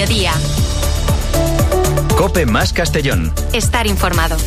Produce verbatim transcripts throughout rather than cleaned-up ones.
mediodía. COPE más Castellón. Estar informado.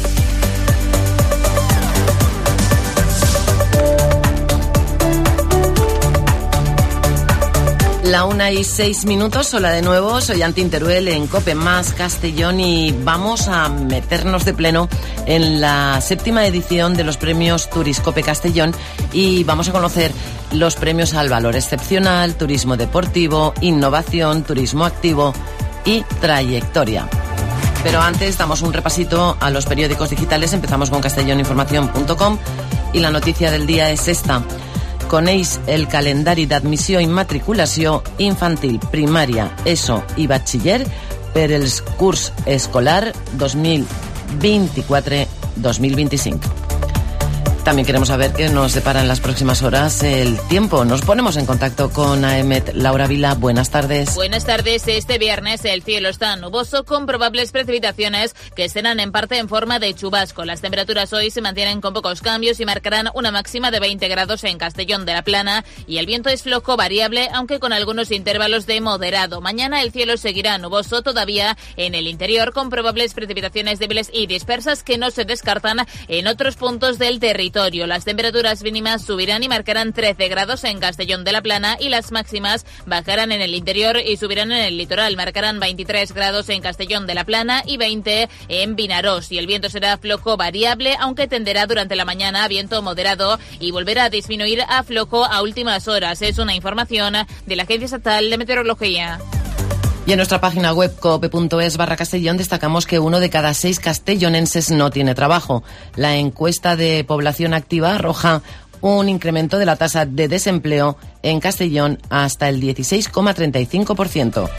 La una y seis minutos, hola de nuevo, soy Antin Teruel en COPE más Castellón y vamos a meternos de pleno en la séptima edición de los premios Turiscope Castellón y vamos a conocer los premios al valor excepcional, turismo deportivo, innovación, turismo activo y trayectoria. Pero antes damos un repasito a los periódicos digitales, empezamos con castellón información punto com y la noticia del día es esta. Coneix el calendari d'admissió i matriculació infantil, primària, ESO i batxiller per els curs escolar dos mil vint-i-quatre dos mil vint-i-cinc. También queremos saber qué nos depara en las próximas horas el tiempo. Nos ponemos en contacto con AEMET. Laura Vila, buenas tardes. Buenas tardes. Este viernes el cielo está nuboso con probables precipitaciones que serán en parte en forma de chubasco. Las temperaturas hoy se mantienen con pocos cambios y marcarán una máxima de veinte grados en Castellón de la Plana y el viento es flojo variable, aunque con algunos intervalos de moderado. Mañana el cielo seguirá nuboso todavía en el interior con probables precipitaciones débiles y dispersas que no se descartan en otros puntos del territorio. Las temperaturas mínimas subirán y marcarán trece grados en Castellón de la Plana y las máximas bajarán en el interior y subirán en el litoral. Marcarán veintitrés grados en Castellón de la Plana y veinte en Vinaròs. Y el viento será flojo variable, aunque tenderá durante la mañana a viento moderado y volverá a disminuir a flojo a últimas horas. Es una información de la Agencia Estatal de Meteorología. Y en nuestra página web cope.es barra Castellón destacamos que uno de cada seis castellonenses no tiene trabajo. La encuesta de población activa arroja un incremento de la tasa de desempleo en Castellón hasta el dieciséis coma treinta y cinco por ciento.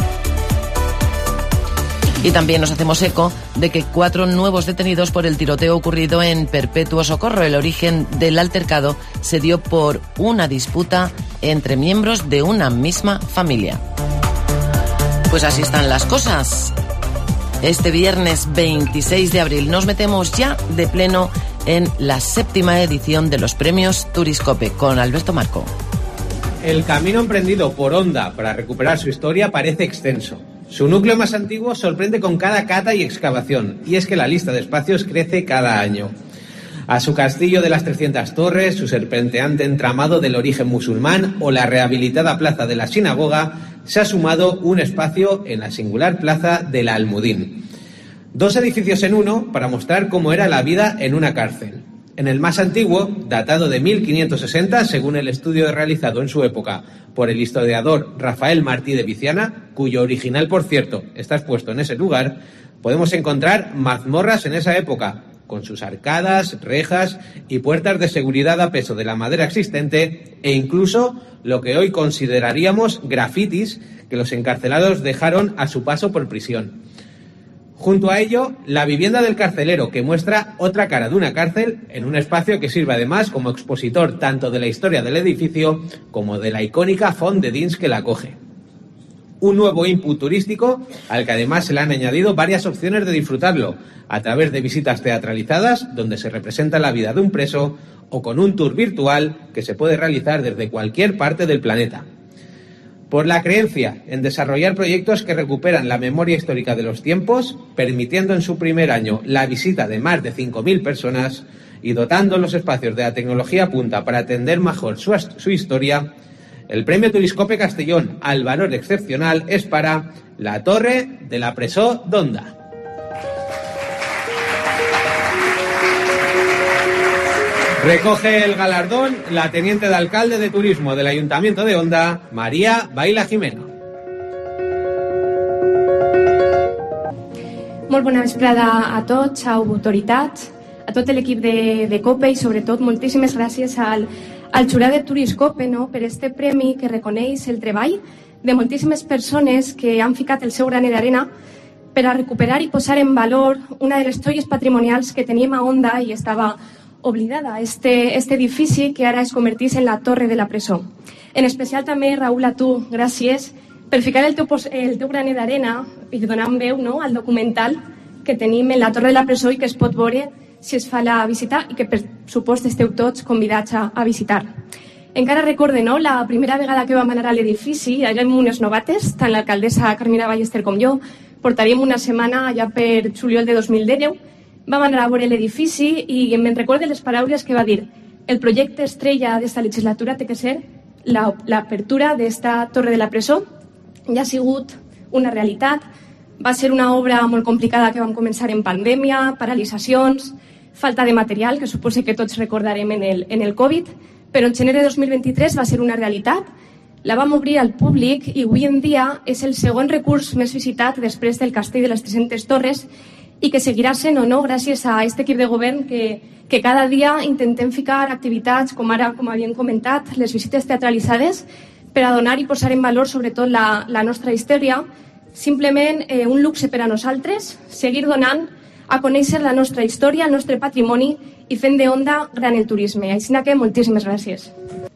Y también nos hacemos eco de que cuatro nuevos detenidos por el tiroteo ocurrido en Perpetuo Socorro. El origen del altercado se dio por una disputa entre miembros de una misma familia. Pues así están las cosas. Este viernes veintiséis de abril nos metemos ya de pleno en la séptima edición de los premios Turiscope con Alberto Marco. El camino emprendido por Onda para recuperar su historia parece extenso. Su núcleo más antiguo sorprende con cada cata y excavación, y es que la lista de espacios crece cada año. A su castillo de las trescientas torres, su serpenteante entramado del origen musulmán o la rehabilitada plaza de la sinagoga, se ha sumado un espacio en la singular plaza de la Almudín. Dos edificios en uno para mostrar cómo era la vida en una cárcel. En el más antiguo, datado de mil quinientos sesenta, según el estudio realizado en su época por el historiador Rafael Martí de Viciana, cuyo original, por cierto, está expuesto en ese lugar, podemos encontrar mazmorras en esa época, con sus arcadas, rejas y puertas de seguridad a peso de la madera existente e incluso lo que hoy consideraríamos grafitis que los encarcelados dejaron a su paso por prisión. Junto a ello, la vivienda del carcelero, que muestra otra cara de una cárcel en un espacio que sirve además como expositor tanto de la historia del edificio como de la icónica font de dins que la acoge. Un nuevo input turístico al que además se le han añadido varias opciones de disfrutarlo a través de visitas teatralizadas donde se representa la vida de un preso o con un tour virtual que se puede realizar desde cualquier parte del planeta. Por la creencia en desarrollar proyectos que recuperan la memoria histórica de los tiempos, permitiendo en su primer año la visita de más de cinco mil personas y dotando los espacios de la tecnología punta para atender mejor su, su historia, el premio Turiscope Castellón al valor excepcional es para la Torre de la Presó d'Onda. Recoge el galardón la teniente de alcalde de turismo del Ayuntamiento de Onda, María Baila Jimeno. Molt bona vesprada a tots, a autoritats, a tot l'equip de, de COPE i sobretot moltíssimes gràcies al al jurat de Turiscope, no, per este premi que reconeix el treball de moltíssimes persones que han ficat el seu granet d'arena per a recuperar i posar en valor una de les joies patrimonials que teníem a Onda i estava oblidada, este, este edifici que ara es convertís en la Torre de la Presó. En especial també, Raül, a tu, gràcies per ficar el teu, el teu granet d'arena i donar veu, no, al documental que tenim en la Torre de la Presó i que es pot veure si es fa la visita i que per supost esteu tots convidats a, a visitar. Encara recorde, no?, la primera vegada que vam anar a l'edifici, érem unes novates, tant l'alcaldessa Carmina Ballester com jo, portaríem una setmana allà per juliol de dos mil deu, vam anar a veure l'edifici i me'n recorde les paraules que va dir: el projecte estrella d'esta legislatura té que ser l'apertura d'esta torre de la presó. Ja ha sigut una realitat, va ser una obra molt complicada que vam començar en pandèmia, paralitzacions, falta de material, que suposo que tots recordarem en el, en el Covid, però en gener de dos mil vint-i-tres va ser una realitat. La vam obrir al públic i avui en dia és el segon recurs més visitat després del Castell de les tres-centes Torres i que seguirà sent o no gràcies a aquest equip de govern que, que cada dia intentem ficar activitats, com ara, com havíem comentat, les visites teatralitzades, per a donar i posar en valor sobretot la, la nostra història. Simplement eh, un luxe per a nosaltres, seguir donant a conèixer la nostra història, el nostre patrimoni y fent de Onda gran el turisme. Així que moltíssimes gràcies.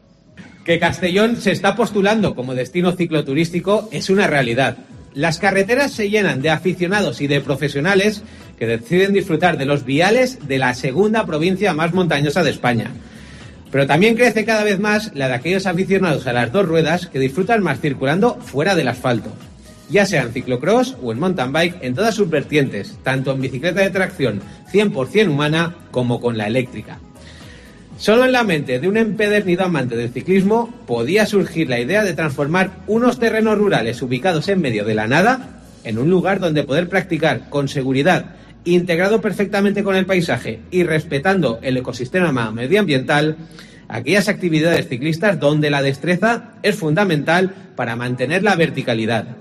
Que Castellón se está postulando como destino cicloturístico es una realidad. Las carreteras se llenan de aficionados y de profesionales que deciden disfrutar de los viales de la segunda provincia más montañosa de España. Pero también crece cada vez más la de aquellos aficionados a las dos ruedas que disfrutan más circulando fuera del asfalto, ya sea en ciclocross o en mountain bike en todas sus vertientes, tanto en bicicleta de tracción cien por ciento humana como con la eléctrica. Solo en la mente de un empedernido amante del ciclismo podía surgir la idea de transformar unos terrenos rurales ubicados en medio de la nada en un lugar donde poder practicar con seguridad, integrado perfectamente con el paisaje y respetando el ecosistema medioambiental, aquellas actividades ciclistas donde la destreza es fundamental para mantener la verticalidad.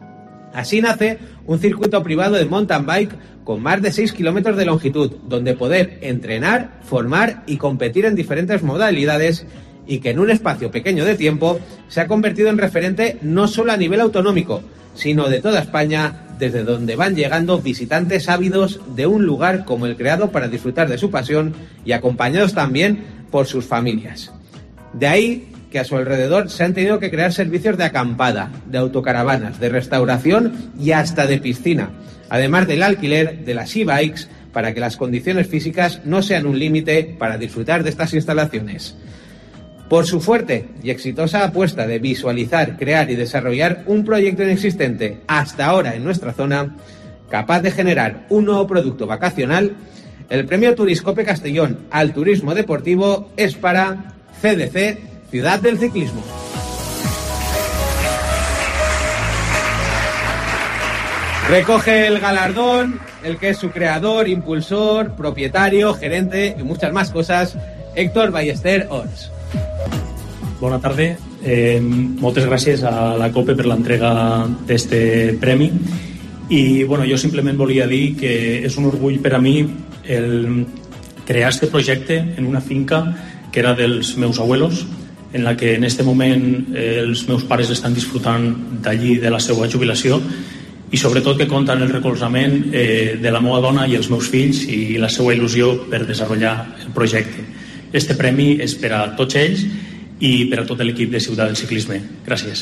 Así nace un circuito privado de mountain bike con más de seis kilómetros de longitud, donde poder entrenar, formar y competir en diferentes modalidades y que en un espacio pequeño de tiempo se ha convertido en referente no solo a nivel autonómico, sino de toda España, desde donde van llegando visitantes ávidos de un lugar como el creado para disfrutar de su pasión y acompañados también por sus familias. De ahí que a su alrededor se han tenido que crear servicios de acampada, de autocaravanas, de restauración y hasta de piscina, además del alquiler de las e-bikes para que las condiciones físicas no sean un límite para disfrutar de estas instalaciones. Por su fuerte y exitosa apuesta de visualizar, crear y desarrollar un proyecto inexistente hasta ahora en nuestra zona, capaz de generar un nuevo producto vacacional, el premio Turiscope Castellón al turismo deportivo es para C D C Ciudad del Ciclismo. Recoge el galardón el que es su creador, impulsor, propietario, gerente y muchas más cosas, Héctor Ballester Ors. Bona tarda. Eh, moltes gràcies a la COPE per l'entrega d'este premi i bueno, jo simplement volia dir que és un orgull per a mi el crear este projecte en una finca que era dels meus abuelos, en la que en este moment eh, els meus pares estan disfrutant d'allí de la seva jubilació i sobretot que compten el recolzament eh, de la meva dona i els meus fills i la seva il·lusió per desenvolupar el projecte. Este premi és per a tots ells i per a tot l'equip de Ciutat del Ciclisme. Gràcies.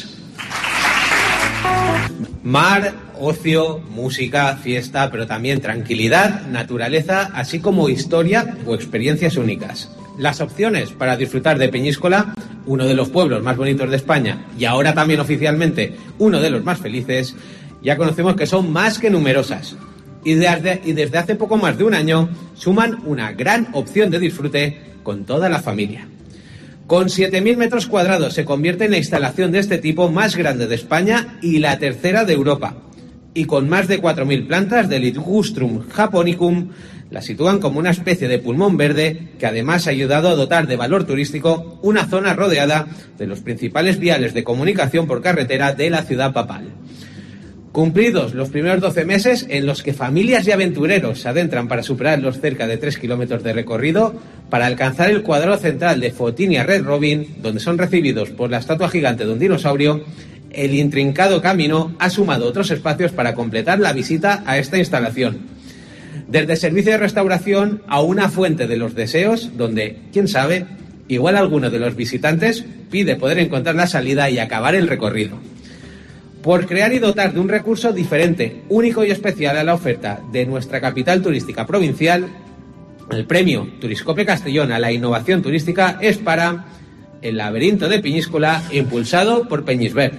Mar, ocio, música, fiesta, pero también tranquilidad, naturaleza, así como historia o experiencias únicas. Las opciones para disfrutar de Peñíscola, uno de los pueblos más bonitos de España y ahora también oficialmente uno de los más felices, ya conocemos que son más que numerosas. Y desde, y desde hace poco más de un año suman una gran opción de disfrute con toda la familia. Con siete mil metros cuadrados se convierte en la instalación de este tipo más grande de España y la tercera de Europa. Y con más de cuatro mil plantas del Ligustrum japonicum, la sitúan como una especie de pulmón verde que además ha ayudado a dotar de valor turístico una zona rodeada de los principales viales de comunicación por carretera de la ciudad papal. Cumplidos los primeros doce meses en los que familias y aventureros se adentran para superar los cerca de tres kilómetros de recorrido, para alcanzar el cuadrado central de Fotinia Red Robin, donde son recibidos por la estatua gigante de un dinosaurio, el intrincado camino ha sumado otros espacios para completar la visita a esta instalación. Desde servicio de restauración a una fuente de los deseos, donde, quién sabe, igual alguno de los visitantes pide poder encontrar la salida y acabar el recorrido. Por crear y dotar de un recurso diferente, único y especial a la oferta de nuestra capital turística provincial, el premio Turiscope Castellón a la innovación turística es para El laberinto de Peñíscola, impulsado por Peñisbert.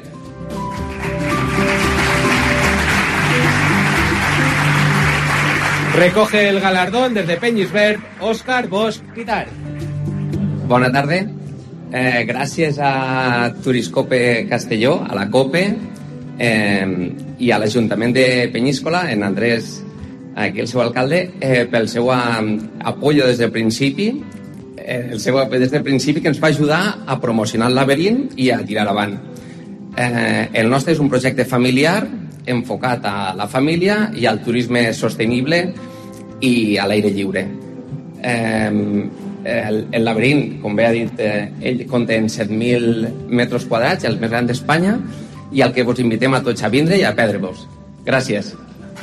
Recoge el galardón desde Peñisbert, Òscar Bosch Pitar. Bona tarda. Eh, gràcies a Turiscope Castelló, a la COPE eh, i a l'Ajuntament de Peñíscola, en Andrés, aquí el seu alcalde, eh, pel seu um, apoyo des del principi, eh, el seu des del principi que ens va ajudar a promocionar el laberint i a tirar avant. Eh, el nostre és un projecte familiar enfocat a la família i al turisme sostenible i a l'aire lliure. Eh, el, el laberint, com bé ha dit, eh, ell compta en set mil metres quadrats, el més gran d'Espanya, i al que vos invitem a tots a vindre i a perdre-vos. Gràcies.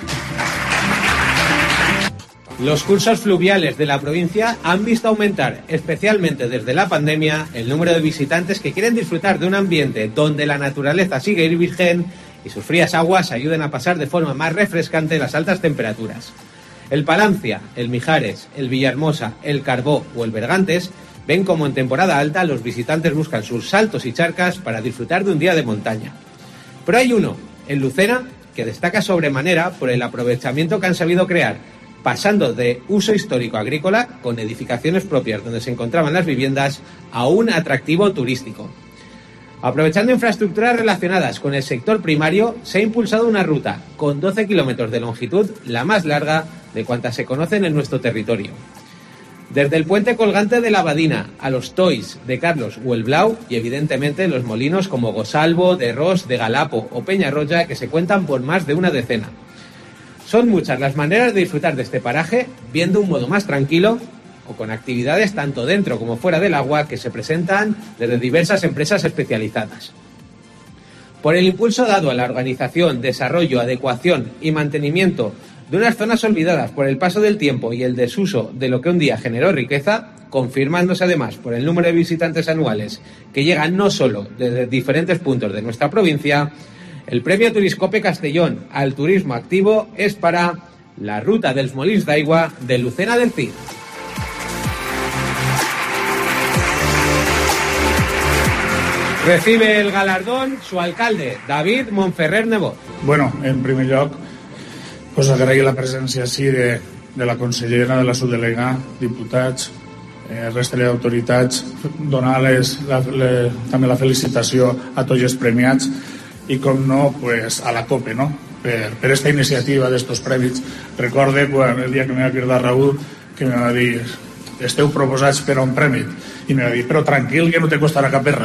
Los cursos fluviales de la provincia han visto aumentar, especialmente desde la pandemia, el número de visitantes que quieren disfrutar de un ambiente donde la naturaleza sigue virgen y sus frías aguas ayuden a pasar de forma más refrescante las altas temperaturas. El Palancia, el Mijares, el Villahermosa, el Carbó o el Bergantes ven como en temporada alta los visitantes buscan sus saltos y charcas para disfrutar de un día de montaña. Pero hay uno, en Lucena, que destaca sobremanera por el aprovechamiento que han sabido crear, pasando de uso histórico agrícola, con edificaciones propias donde se encontraban las viviendas, a un atractivo turístico. Aprovechando infraestructuras relacionadas con el sector primario, se ha impulsado una ruta con doce kilómetros de longitud, la más larga de cuantas se conocen en nuestro territorio. Desde el puente colgante de la Abadina a los Tois de Carlos o el Blau, y evidentemente los molinos como Gosalvo, de Ros, de Galapo o Peñarroya, que se cuentan por más de una decena. Son muchas las maneras de disfrutar de este paraje, viendo un modo más tranquilo o con actividades tanto dentro como fuera del agua que se presentan desde diversas empresas especializadas. Por el impulso dado a la organización, desarrollo, adecuación y mantenimiento de unas zonas olvidadas por el paso del tiempo y el desuso de lo que un día generó riqueza, confirmándose además por el número de visitantes anuales que llegan no solo desde diferentes puntos de nuestra provincia, el premio Turiscope Castellón al turismo activo es para la ruta dels Molins d'Aigua de Lucena del Cid. Recibe el galardón su alcalde, David Montferrer Nebot. Bueno, en primer lloc, pues agrair la presència així de, de la consellera, de la subdelegada, diputats, eh, resta d'autoritats, donar-les la, le, també la felicitació a tots els premiats i, com no, pues, a la COPE, no? Per, per esta iniciativa d'estos premis. Recorde quan el dia que me va cridar Raúl, que me va dir, esteu proposats per a un premi, i me va dir, però tranquil, que no te costarà cap perra.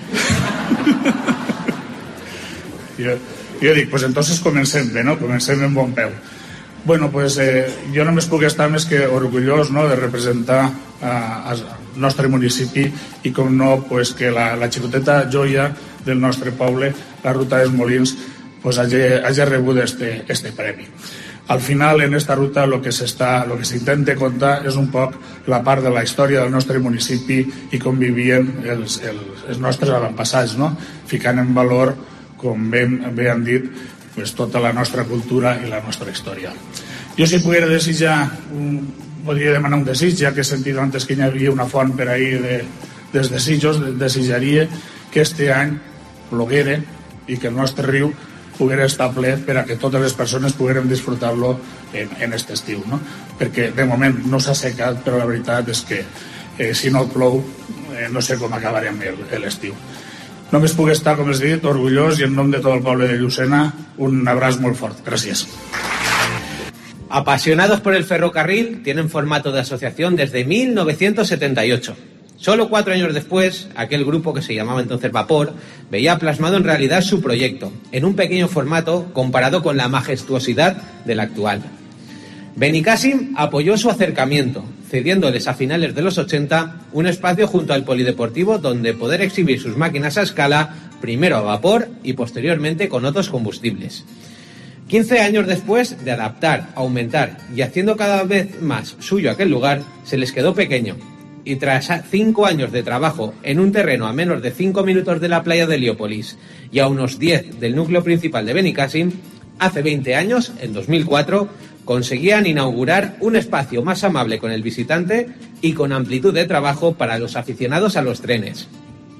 jo, jo dic, pues entonces comencem bé, no? Comencem en bon peu. Bueno, pues eh, jo només puc estar més que orgullós, no?, de representar al nostre municipi i, com no, pues que la, la xicoteta joia del nostre poble, la Ruta dels Molins, pues hagi, hagi rebut este, este premi. Al final, en esta ruta, lo que s'està, lo que s'intenta contar és un poc la part de la història del nostre municipi i com vivien els, els, els nostres avantpassats, no? Ficant en valor, com bé, bé han dit, pues, tota la nostra cultura i la nostra història. Jo, si poguera desitjar, un, podria demanar un desig, ja que he sentit antes que hi havia una font per ahir de, dels desitjos, desitjaria que este any ploguera i que el nostre riu poguera estar ple per a que totes les persones poguérem disfrutar-lo en, en aquest estiu, no? Perquè de moment no s'ha secat, però la veritat és que eh, si no plou eh, no sé com acabarem l'estiu. Només puc estar, com els he dit, orgullós i en nom de tot el poble de Llucena un abraç molt fort. Gràcies. Apasionados por el ferrocarril, tienen formato de asociación desde mil novecientos setenta y ocho. Solo cuatro años después, aquel grupo que se llamaba entonces Vapor veía plasmado en realidad su proyecto, en un pequeño formato comparado con la majestuosidad del actual. Benicàssim apoyó su acercamiento, cediéndoles a finales de los ochenta un espacio junto al polideportivo donde poder exhibir sus máquinas a escala, primero a vapor y posteriormente con otros combustibles. quince años después de adaptar, aumentar y haciendo cada vez más suyo aquel lugar, se les quedó pequeño. Y tras cinco años de trabajo en un terreno a menos de cinco minutos de la playa de Heliópolis y a unos diez del núcleo principal de Benicàssim, hace veinte años, en dos mil cuatro, conseguían inaugurar un espacio más amable con el visitante y con amplitud de trabajo para los aficionados a los trenes.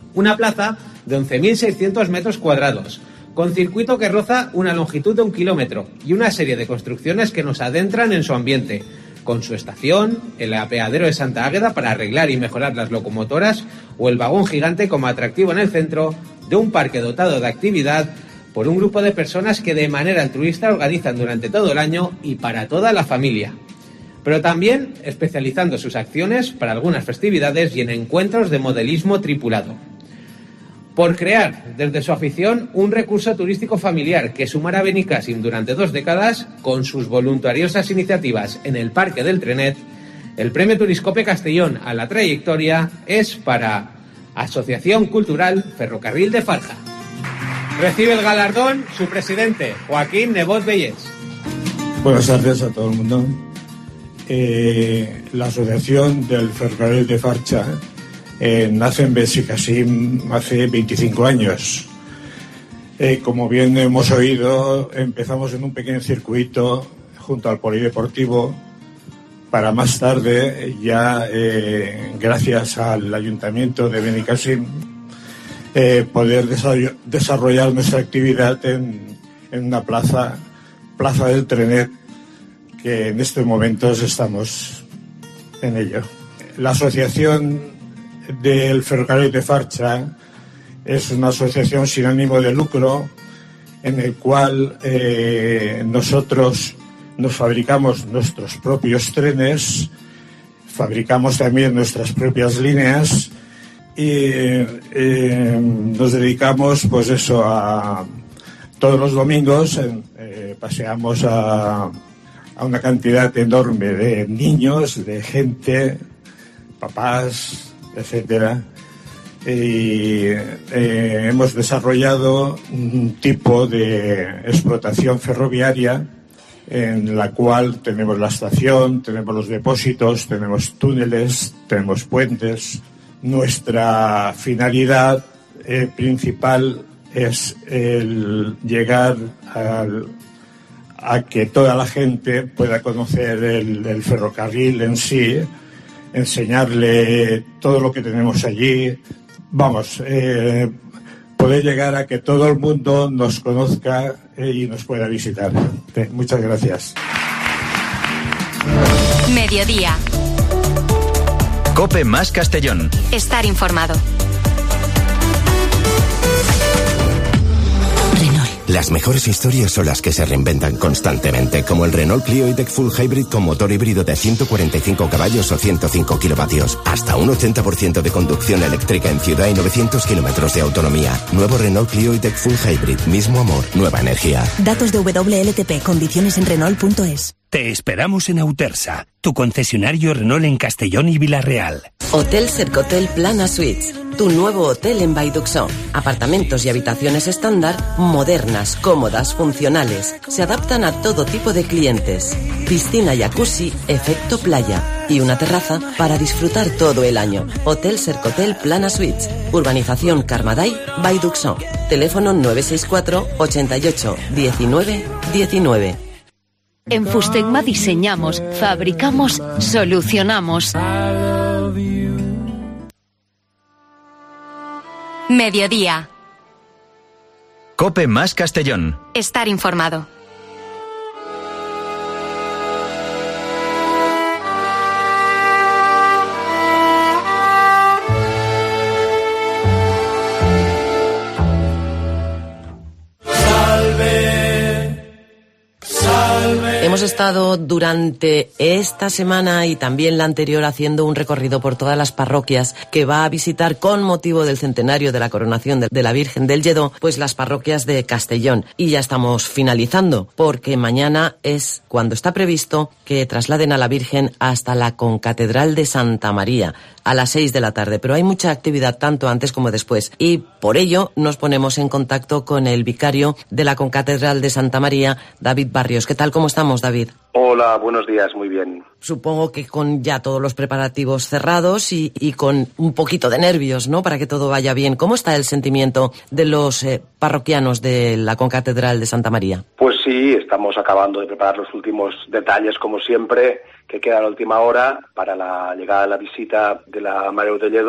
una plaza de once mil seiscientos metros cuadrados, con circuito que roza una longitud de un kilómetro y una serie de construcciones que nos adentran en su ambiente, con su estación, el apeadero de Santa Águeda para arreglar y mejorar las locomotoras o el vagón gigante como atractivo en el centro de un parque dotado de actividad por un grupo de personas que de manera altruista organizan durante todo el año y para toda la familia, pero también especializando sus acciones para algunas festividades y en encuentros de modelismo tripulado. Por crear, desde su afición, un recurso turístico familiar que sumará a Benicàssim durante dos décadas con sus voluntariosas iniciativas en el Parque del Trenet, el Premio Turiscope Castellón a la trayectoria es para Asociación Cultural Ferrocarril de Farja. Recibe el galardón su presidente, Joaquín Nebot Bellés. Buenas tardes a todo el mundo. Eh, la Asociación del Ferrocarril de Farcha Eh, nace en Benicàssim hace veinticinco años. Eh, como bien hemos oído, empezamos en un pequeño circuito junto al polideportivo para más tarde, ya eh, gracias al Ayuntamiento de Benicàssim, eh, poder desarroll- desarrollar nuestra actividad en, en una plaza, Plaza del Trenet, que en estos momentos estamos en ello. La asociación del Ferrocarril de Farcha es una asociación sin ánimo de lucro en el cual eh, nosotros nos fabricamos nuestros propios trenes, fabricamos también nuestras propias líneas y eh, nos dedicamos pues eso a todos los domingos eh, paseamos a, a una cantidad enorme de niños, de gente, papás, etcétera, y eh, hemos desarrollado un tipo de explotación ferroviaria en la cual tenemos la estación, tenemos los depósitos, tenemos túneles, tenemos puentes. Nuestra finalidad eh, principal es el llegar al, a que toda la gente pueda conocer el, el ferrocarril en sí, enseñarle todo lo que tenemos allí, vamos, eh, poder llegar a que todo el mundo nos conozca eh, y nos pueda visitar. Eh, muchas gracias. Mediodía. COPE más Castellón. Estar informado. Las mejores historias son las que se reinventan constantemente, como el Renault Clio E-Tech Full Hybrid con motor híbrido de ciento cuarenta y cinco caballos o ciento cinco kilovatios. Hasta un ochenta por ciento de conducción eléctrica en ciudad y novecientos kilómetros de autonomía. Nuevo Renault Clio E-Tech Full Hybrid. Mismo amor, nueva energía. Datos de W L T P. Condiciones en Renault punto es. Te esperamos en Autersa, tu concesionario Renault en Castellón y Vila-real. Hotel Cercotel Plana Suites, tu nuevo hotel en Vallduxó. Apartamentos y habitaciones estándar, modernas, cómodas, funcionales. Se adaptan a todo tipo de clientes. Piscina, jacuzzi, efecto playa. Y una terraza para disfrutar todo el año. Hotel Cercotel Plana Suites, Urbanización Carmaday, Vallduxó. Teléfono nueve seis cuatro, ochenta y ocho, diecinueve, diecinueve. En Fustecma diseñamos, fabricamos, solucionamos. Mediodía. COPE más Castellón. Estar informado. Hemos estado durante esta semana y también la anterior haciendo un recorrido por todas las parroquias que va a visitar con motivo del centenario de la coronación de la Virgen del Lledó, pues las parroquias de Castellón. Y ya estamos finalizando, porque mañana es cuando está previsto que trasladen a la Virgen hasta la Concatedral de Santa María a las seis de la tarde. Pero hay mucha actividad tanto antes como después y por ello nos ponemos en contacto con el vicario de la Concatedral de Santa María, David Barrios. ¿Qué tal? ¿Cómo estamos, David? Hola, buenos días, muy bien. Supongo que con ya todos los preparativos cerrados y, y con un poquito de nervios, ¿no?, para que todo vaya bien. ¿Cómo está el sentimiento de los eh, parroquianos de la Concatedral de Santa María? Pues sí, estamos acabando de preparar los últimos detalles, como siempre, que queda a la última hora para la llegada de la visita de la Mare de Lledó,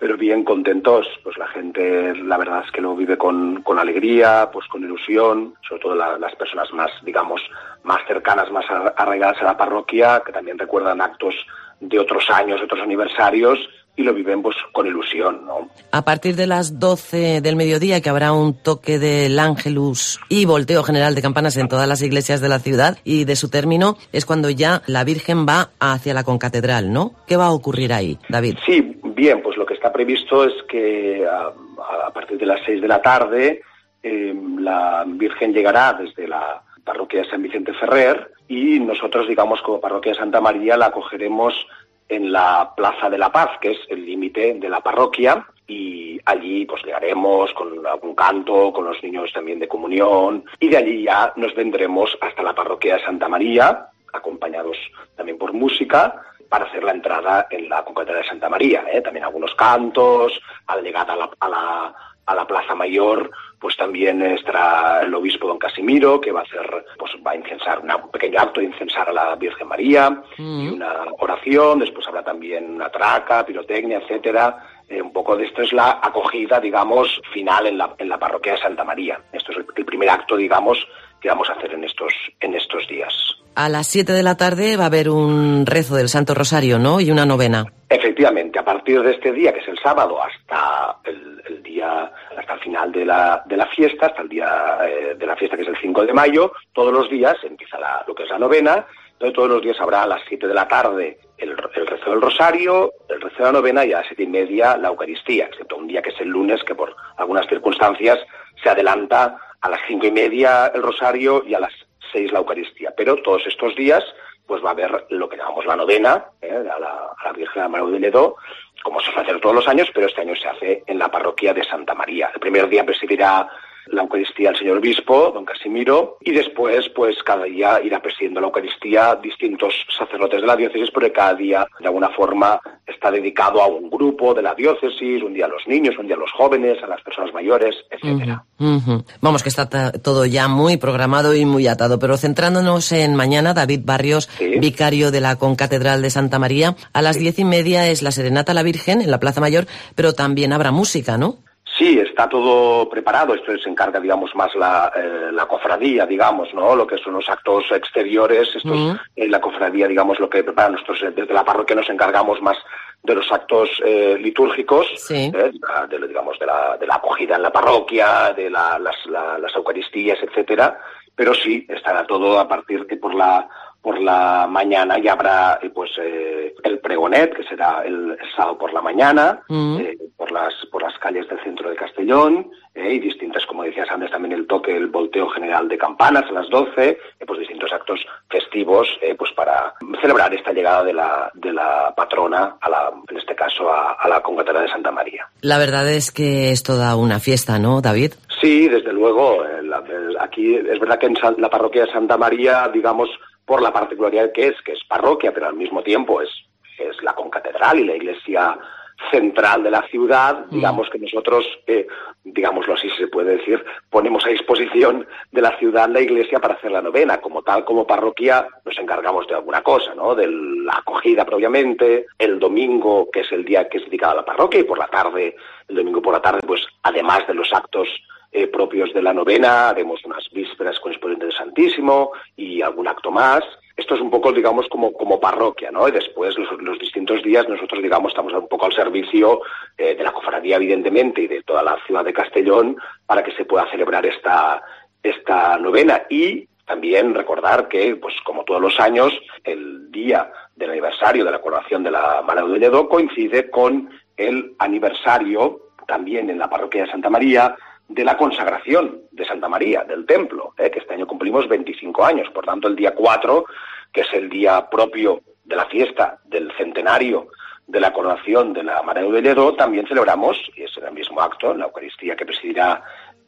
pero bien contentos. Pues la gente, la verdad es que lo vive con, con alegría, pues con ilusión, sobre todo la, las personas más, digamos, más cercanas, más arraigadas a la parroquia, que también recuerdan actos de otros años, de otros aniversarios, y lo viven pues con ilusión, ¿no? A partir de las doce del mediodía, que habrá un toque del Ángelus y volteo general de campanas en todas las iglesias de la ciudad, y de su término es cuando ya la Virgen va hacia la concatedral, ¿no? ¿Qué va a ocurrir ahí, David? Sí, bien, pues lo que está previsto es que a, a partir de las seis de la tarde eh, la Virgen llegará desde la parroquia de San Vicente Ferrer, y nosotros, digamos, como parroquia de Santa María, la acogeremos en la Plaza de la Paz, que es el límite de la parroquia, y allí pues llegaremos con algún canto, con los niños también de comunión, y de allí ya nos vendremos hasta la parroquia de Santa María, acompañados también por música, para hacer la entrada en la concatedral de Santa María, ¿eh? También algunos cantos, al llegar a la, a la, a la Plaza Mayor, pues también estará el obispo don Casimiro, que va a hacer, pues va a incensar una, un pequeño acto de incensar a la Virgen María, mm. y una oración. Después habrá también una traca, pirotecnia, etcétera. Eh, un poco de esto es la acogida, digamos, final en la, en la parroquia de Santa María. Esto es el, el primer acto, digamos, que vamos a hacer en estos, en estos días. A las siete de la tarde va a haber un rezo del Santo Rosario, ¿no? Y una novena. Efectivamente, a partir de este día, que es el sábado, hasta el, el día, hasta el final de la, de la fiesta, hasta el día eh, de la fiesta, que es el cinco de mayo, todos los días empieza la, lo que es la novena. Entonces todos los días habrá a las siete de la tarde el, el rezo del Rosario, el rezo de la novena, y a las siete y media la Eucaristía, excepto un día que es el lunes, que por algunas circunstancias se adelanta a las cinco y media el Rosario y a las seis la Eucaristía. Pero todos estos días pues va a haber lo que llamamos la novena, ¿eh? a, la, a la Virgen de María de Lledó, como se suele hacer todos los años, pero este año se hace en la parroquia de Santa María. El primer día presidirá la Eucaristía el señor obispo, don Casimiro, y después, pues cada día irá presidiendo la Eucaristía distintos sacerdotes de la diócesis, porque cada día, de alguna forma, está dedicado a un grupo de la diócesis, un día a los niños, un día a los jóvenes, a las personas mayores, etcétera. Uh-huh, uh-huh. Vamos, que está t- todo ya muy programado y muy atado, pero centrándonos en mañana, David Barrios, ¿sí? Vicario de la Concatedral de Santa María, a las diez y media es la Serenata a la Virgen en la Plaza Mayor, pero también habrá música, ¿no? Sí, está todo preparado. Esto se encarga, digamos, más la, eh, la cofradía, digamos, ¿no? Lo que son los actos exteriores. Esto uh-huh. es eh, la cofradía, digamos, lo que prepara nosotros. Desde la parroquia nos encargamos más de los actos eh, litúrgicos, sí. eh, de, digamos, de la, de la acogida en la parroquia, de la, las, la, las Eucaristías, etcétera. Pero sí, estará todo a partir de por la por la mañana, y habrá pues eh, el pregonet, que será el, el sábado por la mañana, mm. eh, por las por las calles del centro de Castellón, eh, y distintas, como decías antes, también el toque, el volteo general de campanas a las doce, eh, pues distintos actos festivos, eh, pues para celebrar esta llegada de la de la patrona, a la, en este caso a, a la Concatedral de Santa María. La verdad es que es toda una fiesta, ¿no, David? Sí, desde luego. Eh, la, eh, aquí es verdad que en San, la parroquia de Santa María, digamos, por la particularidad que es, que es parroquia, pero al mismo tiempo es, es la concatedral y la iglesia central de la ciudad, mm. digamos que nosotros, eh, digámoslo así se puede decir, ponemos a disposición de la ciudad la iglesia para hacer la novena. Como tal, como parroquia, nos encargamos de alguna cosa, ¿no? De la acogida propiamente, el domingo, que es el día que es dedicado a la parroquia, y por la tarde, el domingo por la tarde, pues además de los actos Eh, propios de la novena, haremos unas vísperas con exponente del Santísimo y algún acto más. Esto es un poco, digamos, como, como parroquia, ¿no? Y después, los, los distintos días, nosotros, digamos, estamos un poco al servicio eh, de la cofradía, evidentemente, y de toda la ciudad de Castellón, para que se pueda celebrar esta, esta novena. Y también recordar que, pues como todos los años, el día del aniversario de la coronación de la Mare de Lledó coincide con el aniversario, también en la parroquia de Santa María, de la consagración de Santa María, del templo, eh, que este año cumplimos veinticinco años. Por tanto, el día cuatro, que es el día propio de la fiesta del centenario de la coronación de la Mare de Lledó, también celebramos, y es en el mismo acto, la Eucaristía que presidirá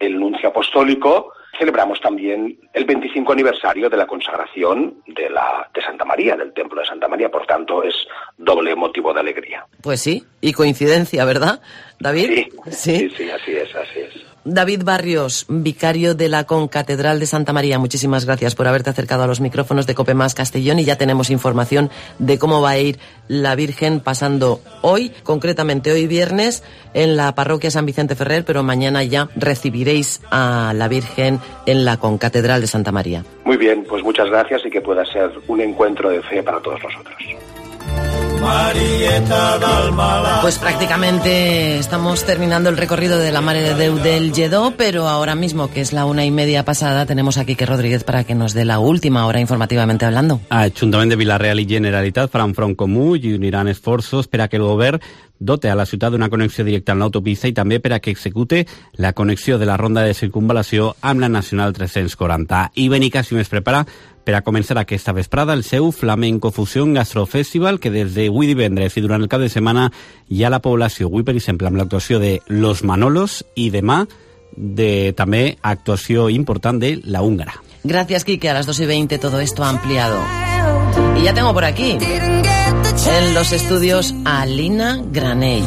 el nuncio apostólico, celebramos también el veinticinco aniversario de la consagración de, la, de Santa María, del Templo de Santa María. Por tanto, es doble motivo de alegría. Pues sí, y coincidencia, ¿verdad, David? Sí, sí, sí, sí, así es, así es. David Barrios, vicario de la Concatedral de Santa María, muchísimas gracias por haberte acercado a los micrófonos de COPE Más Castellón, y ya tenemos información de cómo va a ir la Virgen pasando hoy, concretamente hoy viernes, en la parroquia San Vicente Ferrer, pero mañana ya recibiréis a la Virgen en la Concatedral de Santa María. Muy bien, pues muchas gracias y que pueda ser un encuentro de fe para todos nosotros. Pues prácticamente estamos terminando el recorrido de la Mare de Déu del Lledó, pero ahora mismo, que es la una y media pasada, tenemos a Quique Rodríguez para que nos dé la última hora informativamente hablando. Ajuntament de Vila-real i Generalitat faran front comú i uniran esforços per a que el govern dote a la ciutat d'una connexió directa amb l'autopista i també per a que execute la connexió de la ronda de circunvalació amb la Nacional tres-cents quaranta. I Benicàssim es prepara per a començar aquesta vesprada el seu Flamenco Fusion Gastrofestival, que des d'avui divendres i durant el cap de setmana hi ha la població. Avui, per exemple, amb l'actuació de Los Manolos i demà de també actuació important de La Húngara. Gracias, Quique. A las dos y veinte todo esto ampliado. Y ya tengo por aquí, en los estudios, a Lina Granell.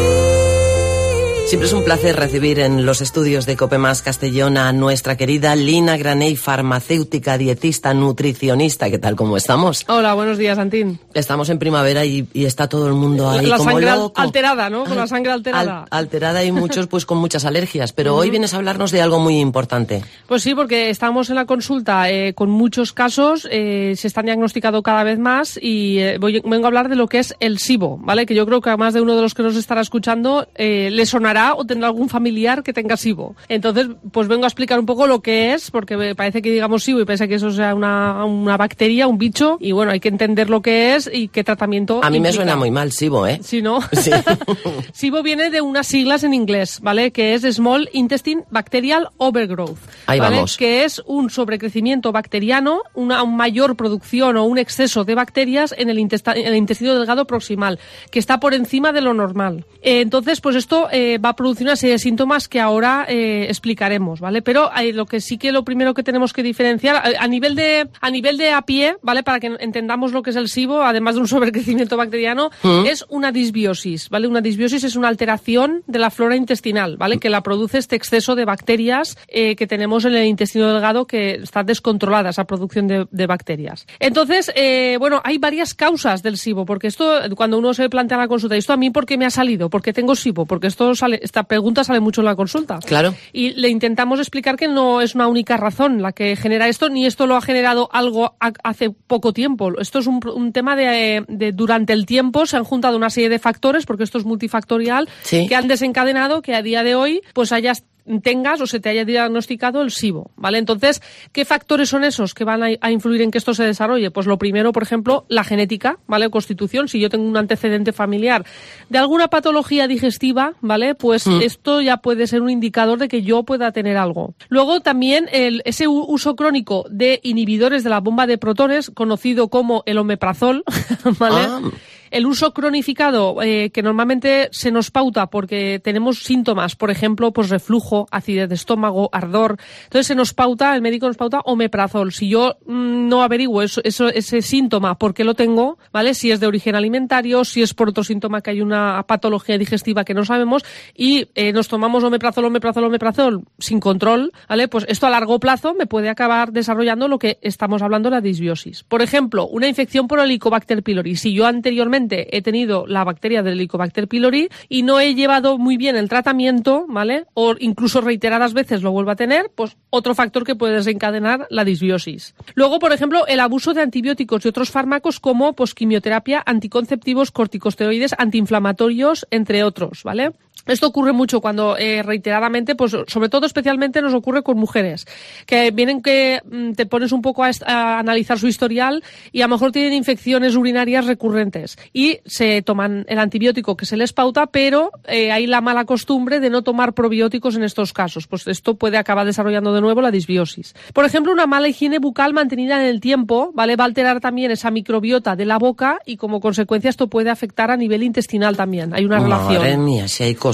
Siempre es un placer recibir en los estudios de COPE Más Castellón a nuestra querida Lina Granell, farmacéutica, dietista, nutricionista. ¿Qué tal? ¿Cómo estamos? Hola, buenos días, Antín. Estamos en primavera y, y está todo el mundo ahí la como sangre loco. alterada, ¿no? Con la sangre alterada. Al, alterada y muchos pues con muchas alergias. Pero uh-huh. Hoy vienes a hablarnos de algo muy importante. Pues sí, porque estamos en la consulta eh, con muchos casos, eh, se están diagnosticados cada vez más y eh, voy, vengo a hablar de lo que es el SIBO, ¿vale? Que yo creo que a más de uno de los que nos estará escuchando eh, le sonará o tendrá algún familiar que tenga SIBO. Entonces, pues vengo a explicar un poco lo que es, porque parece que digamos SIBO y parece que eso sea una, una bacteria, un bicho, y bueno, hay que entender lo que es y qué tratamiento A mí implica. Me suena muy mal SIBO, ¿eh? Sí, ¿no? Sí. SIBO viene de unas siglas en inglés, ¿vale? Que es Small Intestine Bacterial Overgrowth. Ahí ¿vale? vamos. Que es un sobrecrecimiento bacteriano, una mayor producción o un exceso de bacterias en el, intesta- en el intestino delgado proximal, que está por encima de lo normal. Eh, entonces, pues esto eh, va a producir una serie de síntomas que ahora eh, explicaremos, ¿vale? Pero eh, lo que sí que lo primero que tenemos que diferenciar a, a nivel de a nivel de a pie, ¿vale? Para que entendamos lo que es el SIBO, además de un sobrecrecimiento bacteriano, ¿Mm? es una disbiosis, ¿vale? Una disbiosis es una alteración de la flora intestinal, ¿vale? Que la produce este exceso de bacterias eh, que tenemos en el intestino delgado, que está descontrolada esa producción de, de bacterias. Entonces, eh, bueno, hay varias causas del SIBO, porque esto, cuando uno se plantea en la consulta, ¿esto a mí por qué me ha salido? ¿Por qué tengo SIBO? Porque esto sale, esta pregunta sale mucho en la consulta. Claro. Y le intentamos explicar que no es una única razón la que genera esto, ni esto lo ha generado algo a, hace poco tiempo. Esto es un, un tema de, de durante el tiempo se han juntado una serie de factores, porque esto es multifactorial, sí. que han desencadenado que a día de hoy pues hayas tengas o se te haya diagnosticado el SIBO, ¿vale? Entonces, ¿qué factores son esos que van a, a influir en que esto se desarrolle? Pues lo primero, por ejemplo, la genética, ¿vale? Constitución. Si yo tengo un antecedente familiar de alguna patología digestiva, ¿vale? Pues mm. esto ya puede ser un indicador de que yo pueda tener algo. Luego también el, ese uso crónico de inhibidores de la bomba de protones, conocido como el omeprazol, ¿vale? Ah. El uso cronificado, eh, que normalmente se nos pauta porque tenemos síntomas, por ejemplo, pues reflujo, acidez de estómago, ardor. Entonces se nos pauta, el médico nos pauta omeprazol. Si yo mmm, no averiguo eso, eso, ese síntoma, por qué lo tengo, ¿vale? Si es de origen alimentario, si es por otro síntoma que hay una patología digestiva que no sabemos y eh, nos tomamos omeprazol, omeprazol, omeprazol sin control, ¿vale? Pues esto a largo plazo me puede acabar desarrollando lo que estamos hablando, la disbiosis. Por ejemplo, una infección por Helicobacter pylori. Si yo anteriormente he tenido la bacteria del Helicobacter pylori y no he llevado muy bien el tratamiento, ¿vale? O incluso reiteradas veces lo vuelvo a tener, pues otro factor que puede desencadenar la disbiosis. Luego, por ejemplo, el abuso de antibióticos y otros fármacos como pues quimioterapia, anticonceptivos, corticosteroides, antiinflamatorios, entre otros, ¿vale? Esto ocurre mucho cuando eh, reiteradamente, pues sobre todo especialmente nos ocurre con mujeres, que vienen que mm, te pones un poco a, a analizar su historial y a lo mejor tienen infecciones urinarias recurrentes y se toman el antibiótico que se les pauta, pero eh, hay la mala costumbre de no tomar probióticos en estos casos. Pues esto puede acabar desarrollando de nuevo la disbiosis. Por ejemplo, una mala higiene bucal mantenida en el tiempo, ¿vale? Va a alterar también esa microbiota de la boca y como consecuencia esto puede afectar a nivel intestinal también. Hay una Madre relación. Madre mía, si hay cosas.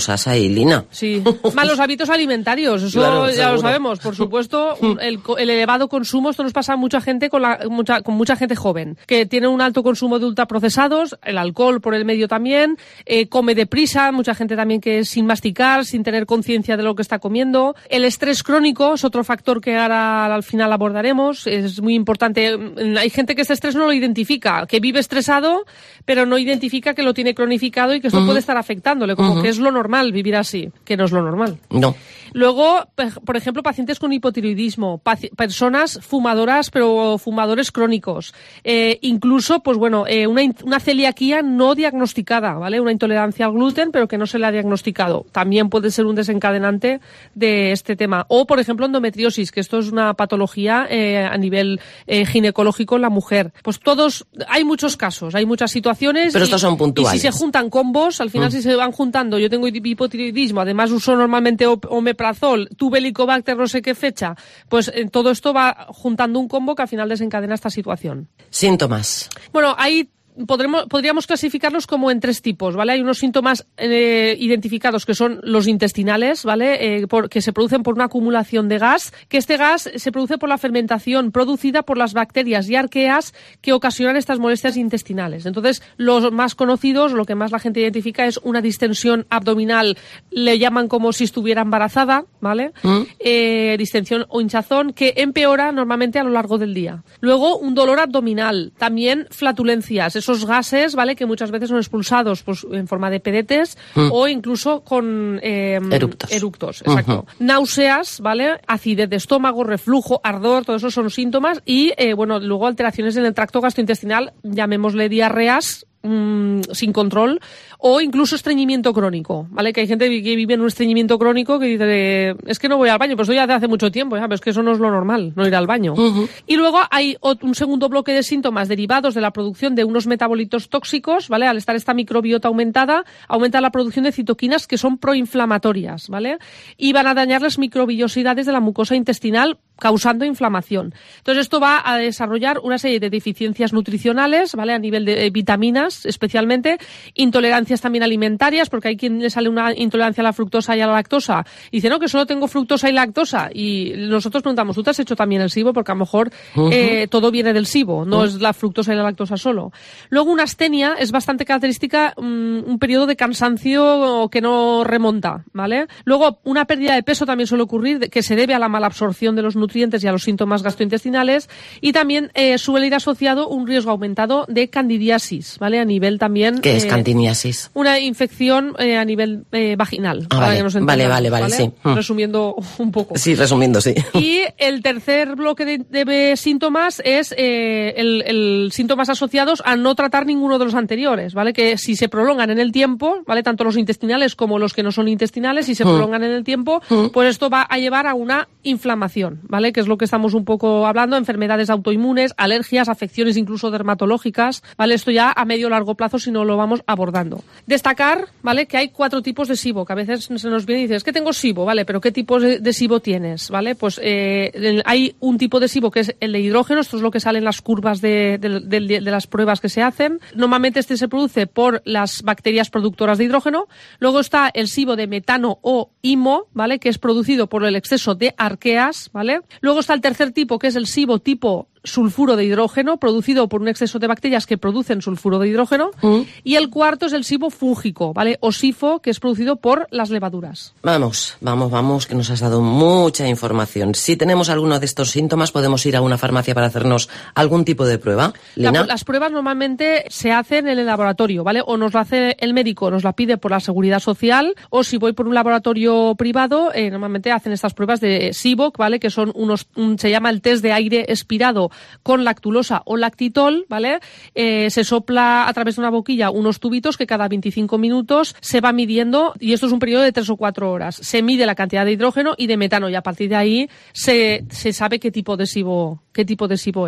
cosas ahí, Lina. Sí, malos hábitos alimentarios, eso claro, ya seguro. lo sabemos. Por supuesto, el, el elevado consumo, esto nos pasa a mucha gente con, la, mucha, con mucha gente joven, que tiene un alto consumo de ultraprocesados, el alcohol por el medio también, eh, come deprisa, mucha gente también que es sin masticar, sin tener conciencia de lo que está comiendo. El estrés crónico es otro factor que ahora al final abordaremos, es muy importante. Hay gente que este estrés no lo identifica, que vive estresado, pero no identifica que lo tiene cronificado y que esto uh-huh. puede estar afectándole, como uh-huh. que es lo normal vivir así, que no es lo normal. No. Luego, por ejemplo, pacientes con hipotiroidismo, paci- personas fumadoras, pero fumadores crónicos, eh, incluso, pues bueno, eh, una, una celiaquía no diagnosticada, ¿vale? Una intolerancia al gluten, pero que no se le ha diagnosticado. También puede ser un desencadenante de este tema. O, por ejemplo, endometriosis, que esto es una patología eh, a nivel eh, ginecológico en la mujer. Pues todos, hay muchos casos, hay muchas situaciones. Pero estos son puntuales. Y si se juntan combos, al final mm. si se van juntando, yo tengo hipotiroidismo, además uso normalmente omeprazol, tuve helicobacter no sé qué fecha, pues eh, todo esto va juntando un combo que al final desencadena esta situación. Síntomas. Bueno, hay Podremos, podríamos clasificarlos como en tres tipos, ¿vale? Hay unos síntomas eh, identificados que son los intestinales, ¿vale? Eh, por, que se producen por una acumulación de gas, que este gas se produce por la fermentación producida por las bacterias y arqueas que ocasionan estas molestias intestinales. Entonces, los más conocidos, lo que más la gente identifica es una distensión abdominal, le llaman como si estuviera embarazada, ¿vale? ¿Mm? Eh, distensión o hinchazón, que empeora normalmente a lo largo del día. Luego, un dolor abdominal, también flatulencias, esos gases, ¿vale? Que muchas veces son expulsados pues, en forma de pedetes mm. o incluso con eh, eructos. Eructos, exacto. Uh-huh. Náuseas, ¿vale? Acidez de estómago, reflujo, ardor, todo eso son síntomas y, eh, bueno, luego alteraciones en el tracto gastrointestinal, llamémosle diarreas, mmm, sin control, o incluso estreñimiento crónico, ¿vale? Que hay gente que vive en un estreñimiento crónico que dice, es que no voy al baño, pues esto ya de hace mucho tiempo, ya, pero es que eso no es lo normal, no ir al baño. Uh-huh. Y luego hay un segundo bloque de síntomas derivados de la producción de unos metabolitos tóxicos, ¿vale? Al estar esta microbiota aumentada, aumenta la producción de citoquinas que son proinflamatorias, ¿vale? Y van a dañar las microbillosidades de la mucosa intestinal, causando inflamación. Entonces esto va a desarrollar una serie de deficiencias nutricionales, ¿vale? A nivel de eh, vitaminas, especialmente, intolerancias también alimentarias, porque hay quien le sale una intolerancia a la fructosa y a la lactosa, y dice, no, que solo tengo fructosa y lactosa, y nosotros preguntamos, ¿tú te has hecho también el SIBO? Porque a lo mejor uh-huh. eh, todo viene del SIBO, no uh-huh. es la fructosa y la lactosa solo. Luego una astenia es bastante característica, um, un periodo de cansancio que no remonta, ¿vale? Luego una pérdida de peso también suele ocurrir, que se debe a la mala absorción de los nutrientes y a los síntomas gastrointestinales, y también eh, suele ir asociado un riesgo aumentado de candidiasis, ¿vale? A nivel también... ¿Qué eh, es candidiasis? Una infección eh, a nivel eh, vaginal. Ah, vale. vale, vale, vale, sí. Resumiendo un poco. Sí, resumiendo, sí. Y el tercer bloque de, de síntomas es eh, el, el síntomas asociados a no tratar ninguno de los anteriores, ¿vale? Que si se prolongan en el tiempo, ¿vale? Tanto los intestinales como los que no son intestinales, si se mm. prolongan en el tiempo, mm. pues esto va a llevar a una inflamación, ¿vale? Que es lo que estamos un poco hablando, enfermedades autoinmunes, alergias, afecciones incluso dermatológicas, ¿vale? Esto ya a medio o largo plazo si no lo vamos abordando. Destacar, ¿vale? Que hay cuatro tipos de SIBO, que a veces se nos viene y dice, es que tengo SIBO, ¿vale? Pero ¿qué tipo de, de SIBO tienes? ¿Vale? Pues eh, hay un tipo de SIBO que es el de hidrógeno, esto es lo que sale en las curvas de, de, de, de, de las pruebas que se hacen. Normalmente este se produce por las bacterias productoras de hidrógeno. Luego está el SIBO de metano o himo, ¿vale? Que es producido por el exceso de arqueas, ¿vale? Luego está el tercer tipo, que es el SIBO tipo sulfuro de hidrógeno, producido por un exceso de bacterias que producen sulfuro de hidrógeno. Mm. Y el cuarto es el SIBO fúngico, ¿vale? O SIFO, que es producido por las levaduras. Vamos, vamos, vamos, que nos has dado mucha información. Si tenemos alguno de estos síntomas, ¿podemos ir a una farmacia para hacernos algún tipo de prueba? ¿Lina? La, las pruebas normalmente se hacen en el laboratorio, ¿vale? O nos lo hace el médico, nos la pide por la Seguridad Social, o si voy por un laboratorio privado, eh, normalmente hacen estas pruebas de SIBO, ¿vale? Que son unos, un, se llama el test de aire expirado con lactulosa o lactitol, ¿vale? Eh, se sopla a través de una boquilla unos tubitos que cada veinticinco minutos se va midiendo, y esto es un periodo de tres o cuatro horas. Se mide la cantidad de hidrógeno y de metano, y a partir de ahí se, se sabe qué tipo de SIBO, qué tipo de SIBO es.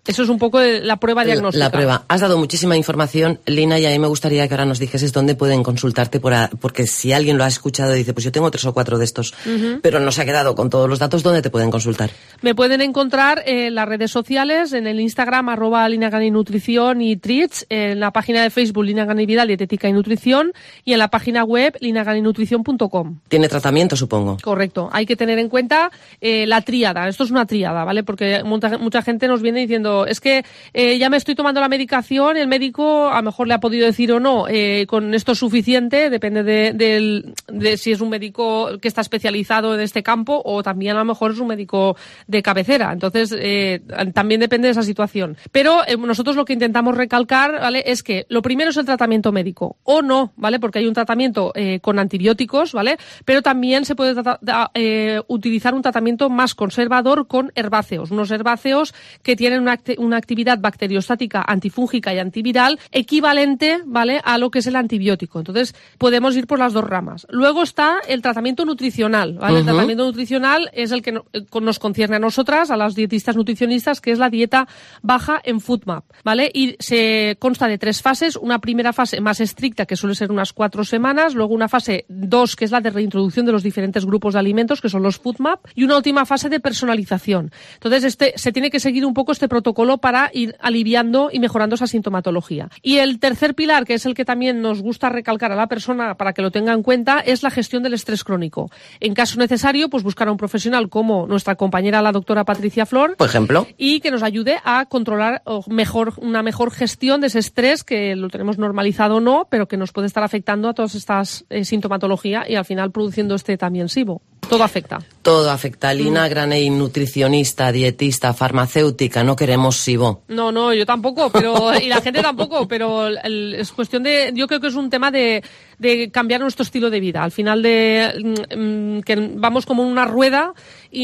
Eso es un poco la prueba diagnóstica. La prueba. Has dado muchísima información, Lina, y a mí me gustaría que ahora nos dijeses dónde pueden consultarte, por a, porque si alguien lo ha escuchado y dice, pues yo tengo tres o cuatro de estos, uh-huh. pero no se ha quedado con todos los datos, ¿dónde te pueden consultar? Me pueden encontrar en las redes sociales, en el Instagram, arroba Lina Ganey Nutrición y Treats, en la página de Facebook Lina Ganey Vidal, Dietética y Nutrición, y en la página web lina ganey nutrición punto com. Tiene tratamiento, supongo. Correcto. Hay que tener en cuenta eh, la tríada. Esto es una tríada, ¿vale? Porque mucha, mucha gente nos viene diciendo es que eh, ya me estoy tomando la medicación, el médico a lo mejor le ha podido decir o no, eh, con esto es suficiente, depende de, de, de si es un médico que está especializado en este campo o también a lo mejor es un médico de cabecera. Entonces, eh, también depende de esa situación. Pero eh, nosotros lo que intentamos recalcar, ¿vale?, es que lo primero es el tratamiento médico, o no, ¿vale?, porque hay un tratamiento eh, con antibióticos, ¿vale?, pero también se puede trata, eh, utilizar un tratamiento más conservador con herbáceos, unos herbáceos que tienen una una actividad bacteriostática, antifúngica y antiviral equivalente, ¿vale?, a lo que es el antibiótico. Entonces, podemos ir por las dos ramas. Luego está el tratamiento nutricional, ¿vale? Uh-huh. El tratamiento nutricional es el que no, nos concierne a nosotras, a las dietistas nutricionistas, que es la dieta baja en FoodMap, ¿vale? Y se consta de tres fases. Una primera fase más estricta, que suele ser unas cuatro semanas. Luego una fase dos, que es la de reintroducción de los diferentes grupos de alimentos, que son los FoodMap. Y una última fase de personalización. Entonces, este se tiene que seguir un poco este protocolo para ir aliviando y mejorando esa sintomatología. Y el tercer pilar, que es el que también nos gusta recalcar a la persona para que lo tenga en cuenta, es la gestión del estrés crónico. En caso necesario, pues buscar a un profesional como nuestra compañera, la doctora Patricia Flor, por ejemplo, y que nos ayude a controlar o mejor, una mejor gestión de ese estrés, que lo tenemos normalizado o no, pero que nos puede estar afectando a todas estas eh, sintomatología y al final produciendo este también SIBO. Todo afecta. Todo afecta. Lina Ganey, nutricionista, dietista, farmacéutica, no queremos SIBO. No, no, yo tampoco, pero y la gente tampoco, pero el, es cuestión de, yo creo que es un tema de, de cambiar nuestro estilo de vida. Al final de mm, que vamos como en una rueda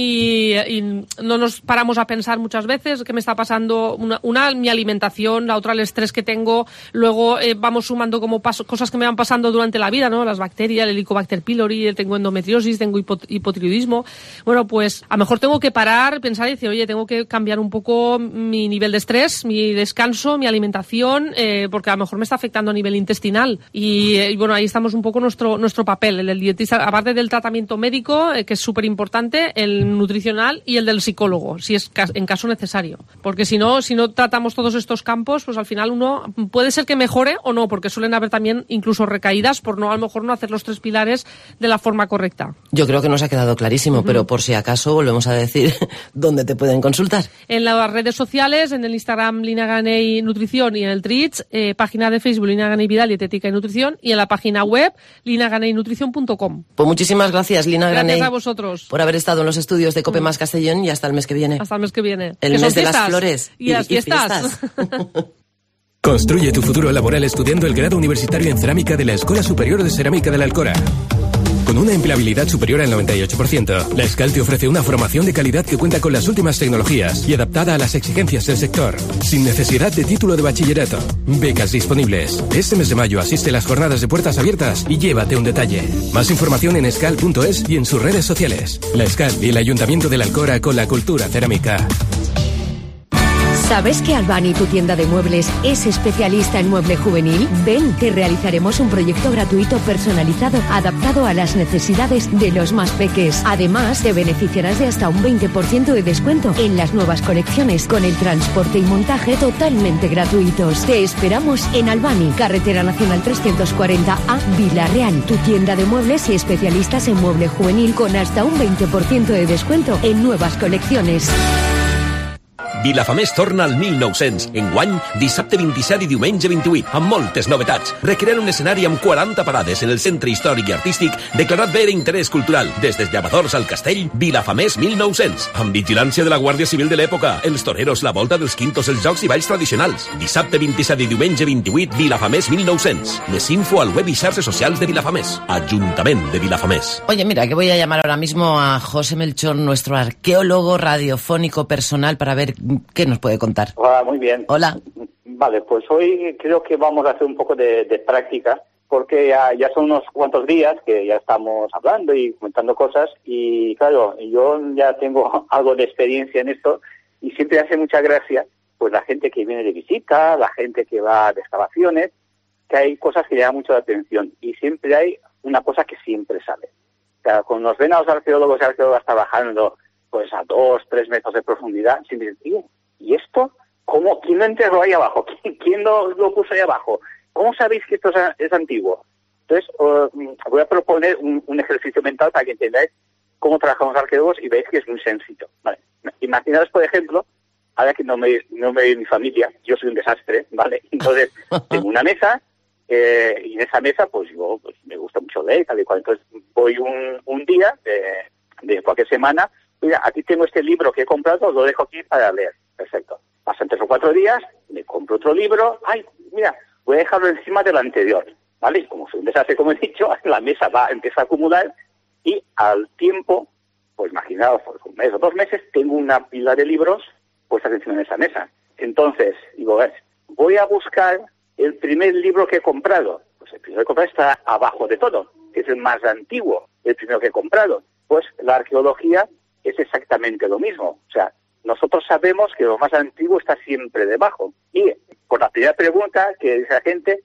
y, y no nos paramos a pensar muchas veces qué me está pasando, una, una mi alimentación, la otra el estrés que tengo, luego eh, vamos sumando como paso, cosas que me van pasando durante la vida, ¿no? Las bacterias, el Helicobacter pylori, tengo endometriosis, tengo hipot hipotiroidismo. Bueno, pues a lo mejor tengo que parar, pensar y decir, oye, tengo que cambiar un poco mi nivel de estrés, mi descanso, mi alimentación, eh, porque a lo mejor me está afectando a nivel intestinal. Y, eh, y bueno, ahí estamos un poco nuestro nuestro papel, el del dietista, aparte del tratamiento médico, eh, que es súper importante, el nutricional y el del psicólogo, si es en caso necesario. Porque si no, si no tratamos todos estos campos, pues al final uno puede ser que mejore o no, porque suelen haber también incluso recaídas por no, a lo mejor no hacer los tres pilares de la forma correcta. Yo creo que nos ha quedado clarísimo, uh-huh. pero por si acaso volvemos a decir dónde te pueden consultar. En las redes sociales, en el Instagram Lina Ganey Nutrición y en el Treats, eh, página de Facebook Lina Ganey Vidal, Dietética y Nutrición, y en la página web lina ganey nutrición punto com. Pues muchísimas gracias, Lina Ganey. Gracias a vosotros. Por haber estado en los estudios de COPE Más Castellón y hasta el mes que viene. Hasta el mes que viene. El que mes de fiestas, las flores y, y las fiestas. Y fiestas. Construye tu futuro laboral estudiando el grado universitario en cerámica de la Escuela Superior de Cerámica de la Alcora. Con una empleabilidad superior al noventa y ocho por ciento, la ESCAL te ofrece una formación de calidad que cuenta con las últimas tecnologías y adaptada a las exigencias del sector, sin necesidad de título de bachillerato. Becas disponibles. Este mes de mayo asiste a las jornadas de puertas abiertas y llévate un detalle. Más información en escal punto es y en sus redes sociales. La ESCAL y el Ayuntamiento de la Alcora con la cultura cerámica. ¿Sabes que Albani, tu tienda de muebles, es especialista en mueble juvenil? Ven, te realizaremos un proyecto gratuito personalizado, adaptado a las necesidades de los más peques. Además, te beneficiarás de hasta un veinte por ciento de descuento en las nuevas colecciones, con el transporte y montaje totalmente gratuitos. Te esperamos en Albani, Carretera Nacional trescientos cuarenta A, Vila-real. Tu tienda de muebles y especialistas en mueble juvenil con hasta un veinte por ciento de descuento en nuevas colecciones. Vilafamés torna al mil nou-cents. Enguany, dissabte vint-i-set i diumenge vint-i-vuit, amb moltes novetats. Recreant un escenari amb quaranta parades en el centre històric i artístic declarat bé d'interès cultural. Des dels llavadors al castell, Vilafamés mil nou-cents. Amb vigilància de la Guàrdia Civil de l'època, els toreros, la volta dels quintos, els jocs i balls tradicionals. Dissabte vint-i-set i diumenge vint-i-vuit, Vilafamés mil nou-cents. Més info al web i xarxes socials de Vilafamés. Ajuntament de Vilafamés. Oye, mira, que voy a llamar ahora mismo a José Melchor, nuestro arqueólogo radiofónico personal, para ver qué nos puede contar. Hola, muy bien. Hola. Vale, pues hoy creo que vamos a hacer un poco de, de práctica, porque ya, ya son unos cuantos días que ya estamos hablando y comentando cosas, y claro, yo ya tengo algo de experiencia en esto, y siempre hace mucha gracia pues la gente que viene de visita, la gente que va de excavaciones, que hay cosas que llaman mucho la atención y siempre hay una cosa que siempre sale. O sea, cuando nos ven a los arqueólogos y arqueólogas trabajando pues a dos, tres metros de profundidad, siempre dicen, ¿y esto? ¿Cómo? ¿Quién lo enterró ahí abajo? ¿Quién, quién lo, lo puso ahí abajo? ¿Cómo sabéis que esto es, es antiguo? Entonces, uh, voy a proponer un, un ejercicio mental para que entendáis cómo trabajamos los arqueólogos y veis que es muy sencillo. Vale. Imaginaos, por ejemplo, ahora que no me, no me ve mi familia, yo soy un desastre, ¿vale? Entonces, tengo una mesa, eh, y en esa mesa, pues yo pues, me gusta mucho leer, tal y cual. Entonces, voy un, un día de, de cualquier semana, mira, aquí tengo este libro que he comprado, lo dejo aquí para leer. Perfecto. Pasan tres o cuatro días, me compro otro libro, ay, mira, voy a dejarlo encima del anterior, ¿vale? Y como soy un desastre, como he dicho, la mesa va, empieza a acumular y al tiempo, pues imaginaos, por un mes o dos meses, tengo una pila de libros puestas encima de esa mesa. Entonces, digo, ves, voy a buscar el primer libro que he comprado. Pues el primero que he comprado está abajo de todo, que es el más antiguo, el primero que he comprado. Pues la arqueología es exactamente lo mismo. O sea, nosotros sabemos que lo más antiguo está siempre debajo. Y por la primera pregunta que dice la gente,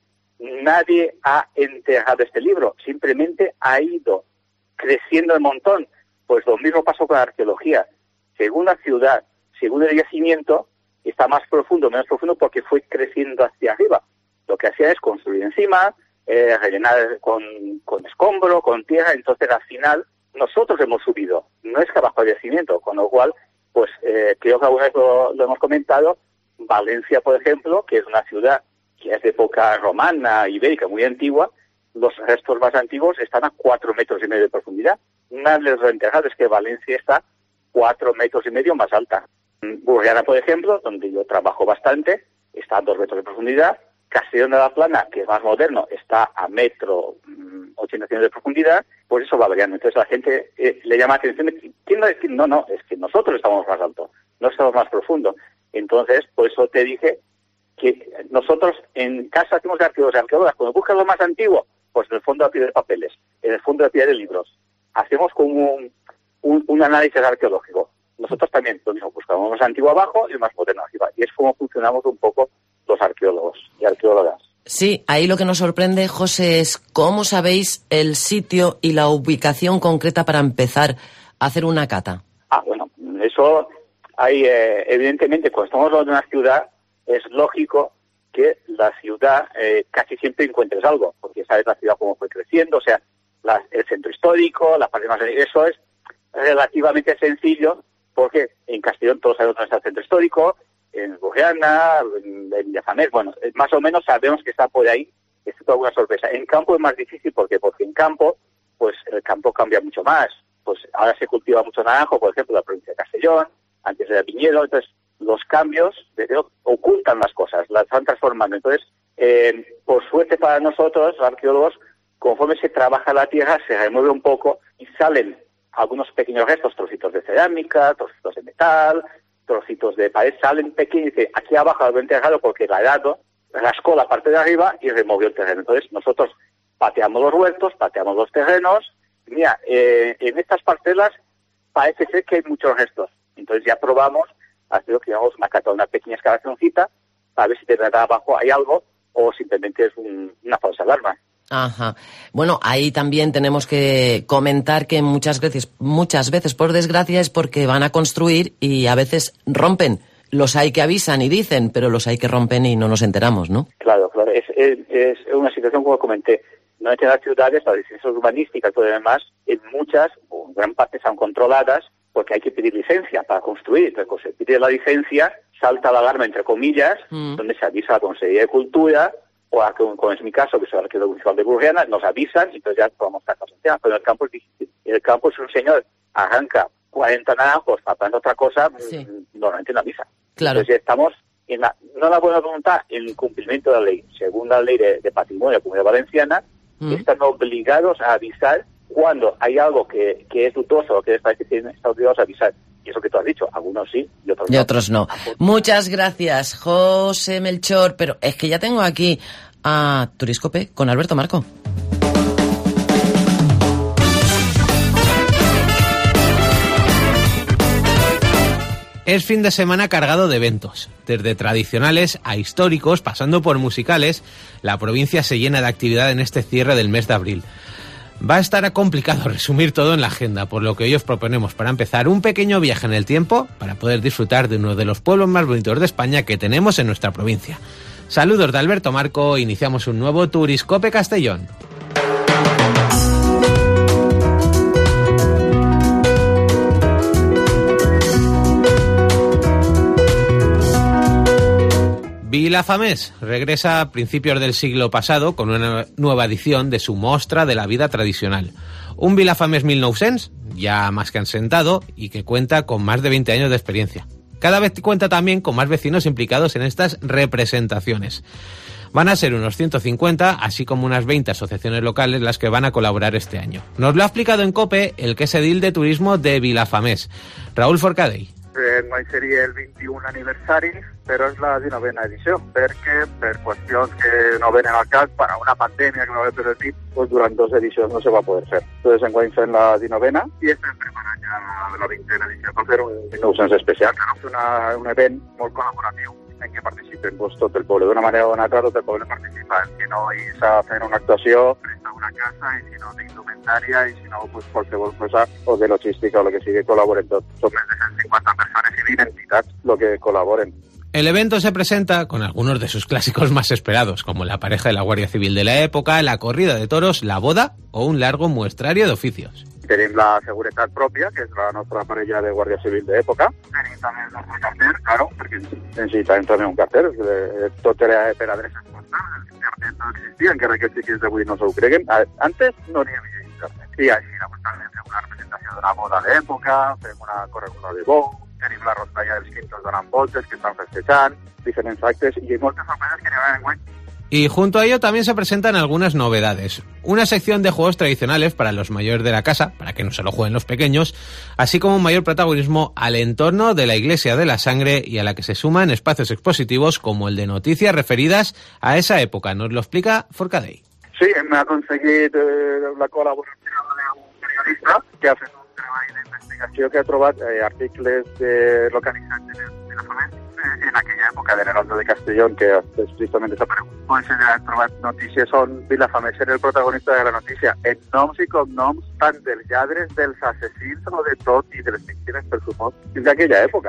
nadie ha enterrado este libro, simplemente ha ido creciendo un montón. Pues lo mismo pasó con la arqueología. Según la ciudad, según el yacimiento, está más profundo, menos profundo, porque fue creciendo hacia arriba. Lo que hacía es construir encima, eh, rellenar con, con escombro, con tierra, entonces al final nosotros hemos subido, no es que abajo el yacimiento, con lo cual, pues eh, creo que alguna vez lo, lo hemos comentado, Valencia, por ejemplo, que es una ciudad que es de época romana, ibérica, muy antigua, los restos más antiguos están a cuatro metros y medio de profundidad. Una de las ventajas es que Valencia está cuatro metros y medio más alta. Burriana, por ejemplo, donde yo trabajo bastante, está a dos metros de profundidad. Castellón de la Plana, que es más moderno, está a metro ochenta de profundidad, pues eso va variando. Entonces la gente eh, le llama la atención de ¿quién no, decir? No, no, es que nosotros estamos más alto, no estamos más profundo. Entonces, por eso te dije que nosotros en casa hacemos de arqueólogos y arqueólogas, cuando buscas lo más antiguo, pues en el fondo a pie de papeles, en el fondo a pie de libros. Hacemos como un, un, un análisis arqueológico. Nosotros también lo mismo, buscamos lo más antiguo abajo y lo más moderno arriba. Y es como funcionamos un poco los arqueólogos y arqueólogas. Sí, ahí lo que nos sorprende, José, es cómo sabéis el sitio y la ubicación concreta para empezar a hacer una cata. Ah, bueno, eso hay, eh, evidentemente, cuando estamos hablando de una ciudad, es lógico que la ciudad eh, casi siempre encuentres algo, porque sabes la ciudad cómo fue creciendo, o sea, la, el centro histórico, la parte más... Eso es relativamente sencillo, porque en Castellón todos sabemos dónde está el centro histórico, en Burriana, en, en Villafamés, bueno, más o menos sabemos que está por ahí, es toda una sorpresa. En campo es más difícil, ¿por qué? Porque en campo, pues el campo cambia mucho más, pues ahora se cultiva mucho naranjo, por ejemplo, en la provincia de Castellón, antes era viñedo, entonces los cambios desde, ocultan las cosas, las van transformando. Entonces, eh, por suerte para nosotros, los arqueólogos, conforme se trabaja la tierra, se remueve un poco y salen algunos pequeños restos, trocitos de cerámica, trocitos de metal, trocitos de pared, salen pequeños y dicen, aquí abajo lo he enterrado porque el arado rascó la parte de arriba y removió el terreno. Entonces nosotros pateamos los huertos, pateamos los terrenos, y mira, eh, en estas parcelas parece ser que hay muchos restos. Entonces ya probamos, hacer lo que llamamos una cata, una pequeña excavacióncita, para ver si de verdad abajo hay algo o simplemente es un, una falsa alarma. Ajá. Bueno, ahí también tenemos que comentar que muchas veces, muchas veces, por desgracia, es porque van a construir y a veces rompen. Los hay que avisan y dicen, pero los hay que rompen y no nos enteramos, ¿no? Claro, claro. Es, es, es una situación, como comenté, no hay que las ciudades, las licencias urbanísticas y todo lo demás, en muchas, o en gran parte, son controladas porque hay que pedir licencia para construir. Entonces, cuando se pide la licencia, salta la alarma, entre comillas, mm. donde se avisa a la Consejería de Cultura, o a, como es mi caso, que soy el arqueólogo municipal de Burriana, nos avisan y entonces ya podemos sacar los temas. Pero en el campo es difícil. En el campo, si un señor arranca cuarenta naranjos para plantar otra cosa, sí. normalmente no avisa. Claro. Entonces ya estamos, en la, no la buena voluntad, en el cumplimiento de la ley. Según la ley de, de patrimonio de la Comunidad Valenciana, mm. están obligados a avisar cuando hay algo que, que es dudoso o que les parece que están obligados a avisar. Y eso que tú has dicho, algunos sí y otros no. Y otros no. Muchas gracias, José Melchor. Pero es que ya tengo aquí a Turiscope con Alberto Marco. Es fin de semana cargado de eventos. Desde tradicionales a históricos, pasando por musicales, la provincia se llena de actividad en este cierre del mes de abril. Va a estar complicado resumir todo en la agenda, por lo que hoy os proponemos, para empezar, un pequeño viaje en el tiempo para poder disfrutar de uno de los pueblos más bonitos de España que tenemos en nuestra provincia. Saludos de Alberto Marco, iniciamos un nuevo Turiscope Castellón. Vilafamés regresa a principios del siglo pasado con una nueva edición de su Mostra de la Vida Tradicional. Un Vilafamés mil nou-cents, ya más que asentado, y que cuenta con más de veinte años de experiencia. Cada vez cuenta también con más vecinos implicados en estas representaciones. Van a ser unos ciento cincuenta, así como unas veinte asociaciones locales las que van a colaborar este año. Nos lo ha explicado en COPE el que es edil de turismo de Vilafamés, Raúl Forcadell. Enguany seria el vint-i-un aniversari, però és la dinovena edició, perquè per qüestions que no venen al cas, per a una pandèmia que no ve permitit, pues durant dos edicions no se va poder fer. Entonces enguany fem la dinovena i estem preparant ja la vintena edició per fer un mil nou-cents especial, que és una, un event molt col·laboratiu en què participen pues, tot el poble. D'una manera o d'una altra, tot el poble participa. Si no hi s'ha de fer una actuació, presta una casa, i si no té indumentària, i si no, pues, qualsevol cosa, o de logística o el que sigui, col·laboren tot. Són més de cent cinquanta persones i vint entitats el que col·laboren. El evento se presenta con algunos de sus clásicos más esperados, como la pareja de la Guardia Civil de la època, la corrida de toros, la boda o un largo muestrario de oficios. Tenim la seguretat pròpia, que és la nostra parella de Guàrdia Civil d'època. Tenim també el nostre carter, claro, perquè necessitem també un carter. Tot era per adreces postals, els carters no existien, encara que els xiquis d'avui no s'ho creguen. Antes no n'hi havia internet. I així, pues, també fem una representació d'una boda d'època, fem una correguda de bou, tenim la roscalla dels quintos donant voltes, que estan festejant, diferents actes, i moltes sorpreses que n'hi haurà enguany. Y junto a ello también se presentan algunas novedades. Una sección de juegos tradicionales para los mayores de la casa, para que no se lo jueguen los pequeños, así como un mayor protagonismo al entorno de la Iglesia de la Sangre y a la que se suman espacios expositivos como el de noticias referidas a esa època. Nos lo explica Forcadell. Sí, hem aconseguit eh, la col·laboració d'un periodista que ha fet un treball d'investigació que ha trobat eh, articles de localitzats de Vilafamés en aquella època de l'Heraldo de Castellón, que és tristament desaparegut. Pues ha trobat notícies on Vilafamés era el protagonista de la notícia, en noms i cognoms tant dels lladres, dels assassins o de tot, i de les víctimes, per supost, fins d'aquella època.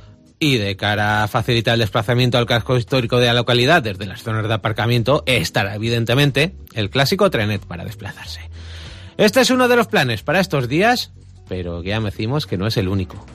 Y de cara a facilitar el desplazamiento al casco histórico de la localidad desde las zonas de aparcamiento, estará evidentemente el clásico trenet para desplazarse. Este es uno de los planes para estos días, pero ya me decimos que no es el único.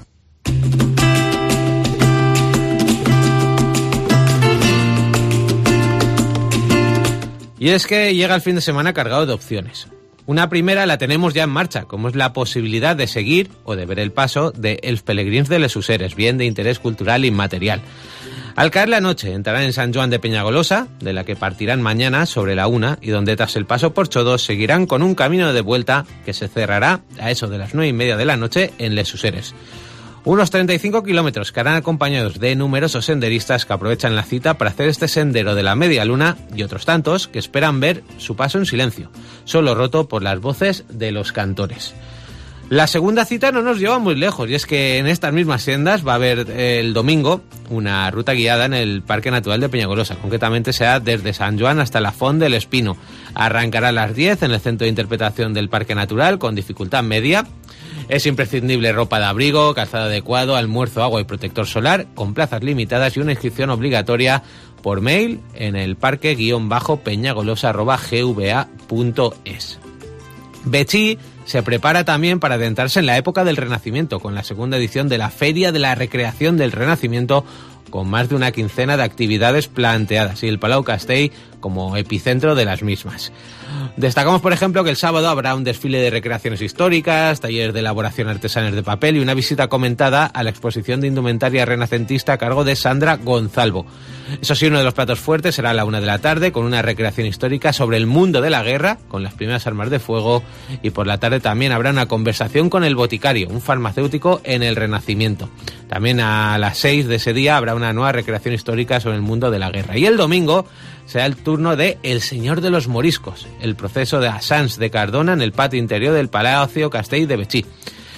Y es que llega el fin de semana cargado de opciones. Una primera la tenemos ya en marcha, como es la posibilidad de seguir o de ver el paso de Els Pelegrins de les Useres, bien de interés cultural inmaterial. Al caer la noche entrarán en San Joan de Peñagolosa, de la que partirán mañana sobre la una, y donde tras el paso por Chodos seguirán con un camino de vuelta que se cerrará a eso de las nueve y media de la noche en les Useres. Unos treinta y cinco kilómetros que harán acompañados de numerosos senderistas que aprovechan la cita para hacer este sendero de la media luna, y otros tantos que esperan ver su paso en silencio, solo roto por las voces de los cantores. La segunda cita no nos lleva muy lejos, y es que en estas mismas sendas va a haber el domingo una ruta guiada en el Parque Natural de Peñagolosa. Concretamente será desde San Joan hasta la Font del Espino. Arrancará a las diez en el Centro de Interpretación del Parque Natural con dificultad media. Es imprescindible ropa de abrigo, calzado adecuado, almuerzo, agua y protector solar, con plazas limitadas y una inscripción obligatoria por mail en el parque-peñagolosa arroba gva punto es. Betxí se prepara también para adentrarse en la época del Renacimiento, con la segunda edición de la Feria de la Recreación del Renacimiento, con más de una quincena de actividades planteadas, y el Palau Castell como epicentro de las mismas. Destacamos, por ejemplo, que el sábado habrá un desfile de recreaciones históricas, talleres de elaboración artesanas de papel y una visita comentada a la exposición de indumentaria renacentista a cargo de Sandra Gonzalvo. Eso sí, uno de los platos fuertes será a la una de la tarde, con una recreación histórica sobre el mundo de la guerra, con las primeras armas de fuego, y por la tarde también habrá una conversación con el boticario, un farmacéutico en el Renacimiento. También a las seis de ese día habrá una nueva recreación histórica sobre el mundo de la guerra. Y el domingo será el turno de El Señor de los Moriscos, el proceso de Assange de Cardona en el patio interior del Palacio Castell de Betxí.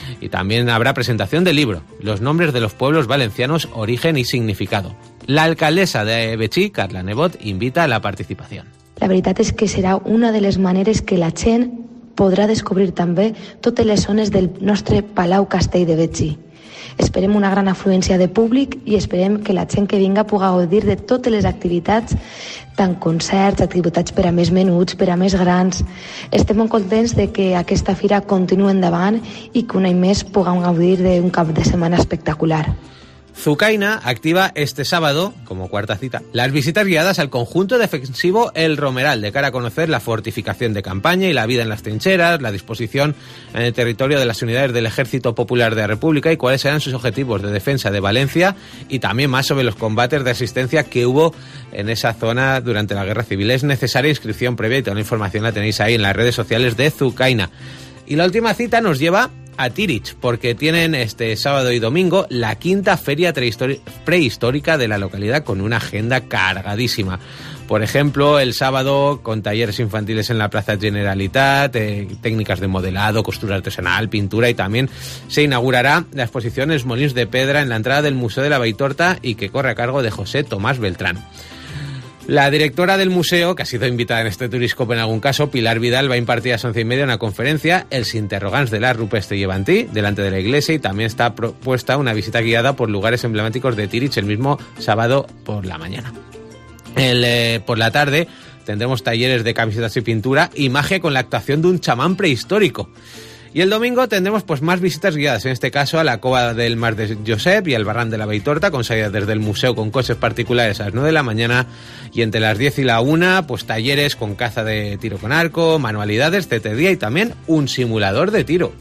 Y también habrá presentación del libro, Los nombres de los pueblos valencianos, origen y significado. La alcaldesa de Betxí, Carla Nebot, invita a la participación. La veritat és que serà una de les maneres que la gent podrà descobrir també totes les zones del nostre Palau Castell de Betxí. Esperem una gran afluència de públic i esperem que la gent que vinga pugui gaudir de totes les activitats, tant concerts, activitats per a més menuts, per a més grans. Estem molt contents de que aquesta fira continuï endavant i que un any més puguem gaudir d'un cap de setmana espectacular. Zucaina activa este sábado, como cuarta cita, las visitas guiadas al conjunto defensivo El Romeral, de cara a conocer la fortificación de campaña y la vida en las trincheras, la disposición en el territorio de las unidades del Ejército Popular de la República y cuáles serán sus objetivos de defensa de Valencia, y también más sobre los combates de asistencia que hubo en esa zona durante la Guerra Civil. Es necesaria inscripción previa y toda la información la tenéis ahí en las redes sociales de Zucaina. Y la última cita nos lleva a Tirich, porque tienen este sábado y domingo la quinta feria prehistórica de la localidad, con una agenda cargadísima. Por ejemplo, el sábado con talleres infantiles en la Plaza Generalitat, eh, técnicas de modelado, costura artesanal, pintura, y también se inaugurará la exposición Els Molins de Pedra en la entrada del Museo de la Baitorta, y que corre a cargo de José Tomás Beltrán. La directora del museo, que ha sido invitada en este Turiscope en algún caso, Pilar Vidal, va a impartir a las once y media una conferencia, Els interrogants de l'art rupestre llevantí, delante de la iglesia, y también está propuesta una visita guiada por lugares emblemáticos de Tirich el mismo sábado por la mañana. El, eh, por la tarde tendremos talleres de camisetas y pintura y magia con la actuación de un chamán prehistórico. Y el domingo tendremos pues más visitas guiadas, en este caso a la Cova del Mar de Josep y al Barran de la Baitorta, con salida desde el museo con coches particulares a las nueve de la mañana, y entre las diez y la una pues talleres con caza de tiro con arco, manualidades, cetrería y también un simulador de tiro.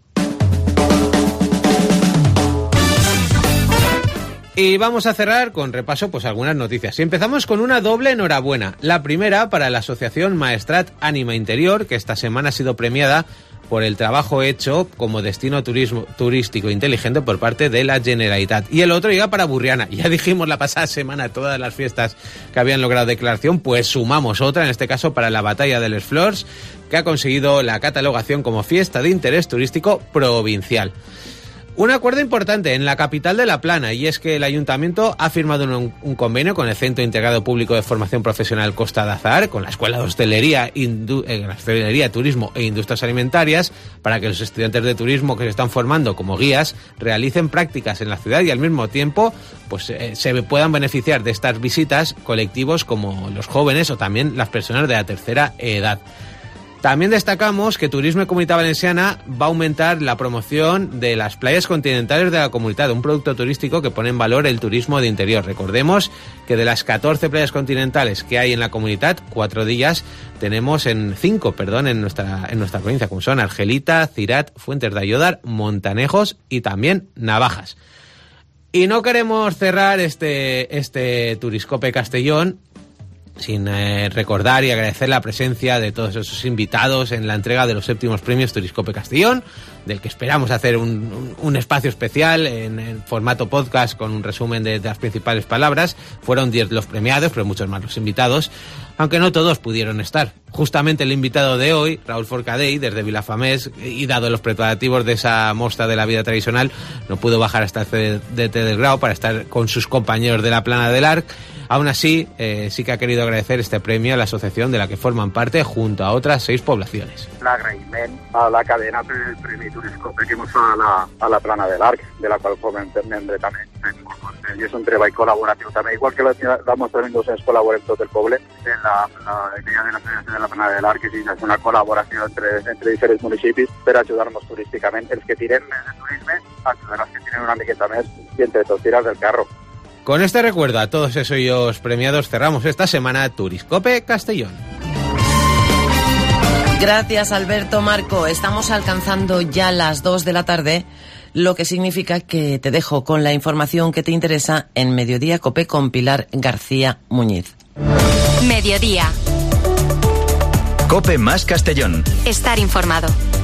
Y vamos a cerrar con repaso pues algunas noticias. Y empezamos con una doble enhorabuena. La primera para la asociación Maestrat Ànima Interior, que esta semana ha sido premiada por el trabajo hecho como destino turismo, turístico inteligente por parte de la Generalitat. Y el otro llega para Burriana. Ya dijimos la pasada semana todas las fiestas que habían logrado declaración, pues sumamos otra, en este caso para la Batalla de les Flors, que ha conseguido la catalogación como fiesta de interés turístico provincial. Un acuerdo importante en la capital de La Plana, y es que el Ayuntamiento ha firmado un, un convenio con el Centro Integrado Público de Formación Profesional Costa de Azahar, con la Escuela de Hostelería, Indu, eh, Hostelería, Turismo e Industrias Alimentarias, para que los estudiantes de turismo que se están formando como guías realicen prácticas en la ciudad y al mismo tiempo pues eh, se puedan beneficiar de estas visitas colectivos como los jóvenes o también las personas de la tercera edad. También destacamos que Turisme Comunitat Valenciana va a aumentar la promoción de las playas continentales de la comunidad, un producto turístico que pone en valor el turismo de interior. Recordemos que de las catorce playas continentales que hay en la comunidad, cuatro días tenemos en cinco, perdón, en nuestra en nuestra provincia, como son Argelita, Cirat, Fuentes de Ayodar, Montanejos y también Navajas. Y no queremos cerrar este este Turiscope Castellón sin eh, recordar y agradecer la presencia de todos esos invitados en la entrega de los séptimos premios Turiscope Castellón, del que esperamos hacer un, un, un espacio especial en, en formato podcast con un resumen de, de las principales palabras. Fueron diez los premiados, pero muchos más los invitados, aunque no todos pudieron estar. Justamente el invitado de hoy, Raúl Forcadell, desde Vilafamés, y dado los preparativos de esa mostra de la vida tradicional, no pudo bajar hasta el C D T del Grau para estar con sus compañeros de la Plana del Arc. Aún así, eh, sí que ha querido agradecer este premio a la asociación de la que forman parte junto a otras seis poblaciones. L'agraïment a la cadena per el Premi Turiscope que ens fa a la, a la Plana de l'Arc, de la qual formem membre també. I és un treball col·laboratiu també, igual que la, la mostra mil dos-cents col·laborem tot el poble, en la, la idea de la Federació de la Plana de l'Arc és una col·laboració entre, entre diferents municipis per ajudar-nos turísticament. Els que tirem més de turisme ajudar els que tiren una miqueta més i entre tots tirar del carro. Con este recuerdo a todos esos premiados cerramos esta semana Turiscope Castellón. Gracias, Alberto. Marco, estamos alcanzando ya las dos de la tarde, lo que significa que te dejo con la información que te interesa en Mediodía Cope con Pilar García Muñiz. Mediodía. Cope más Castellón. Estar informado.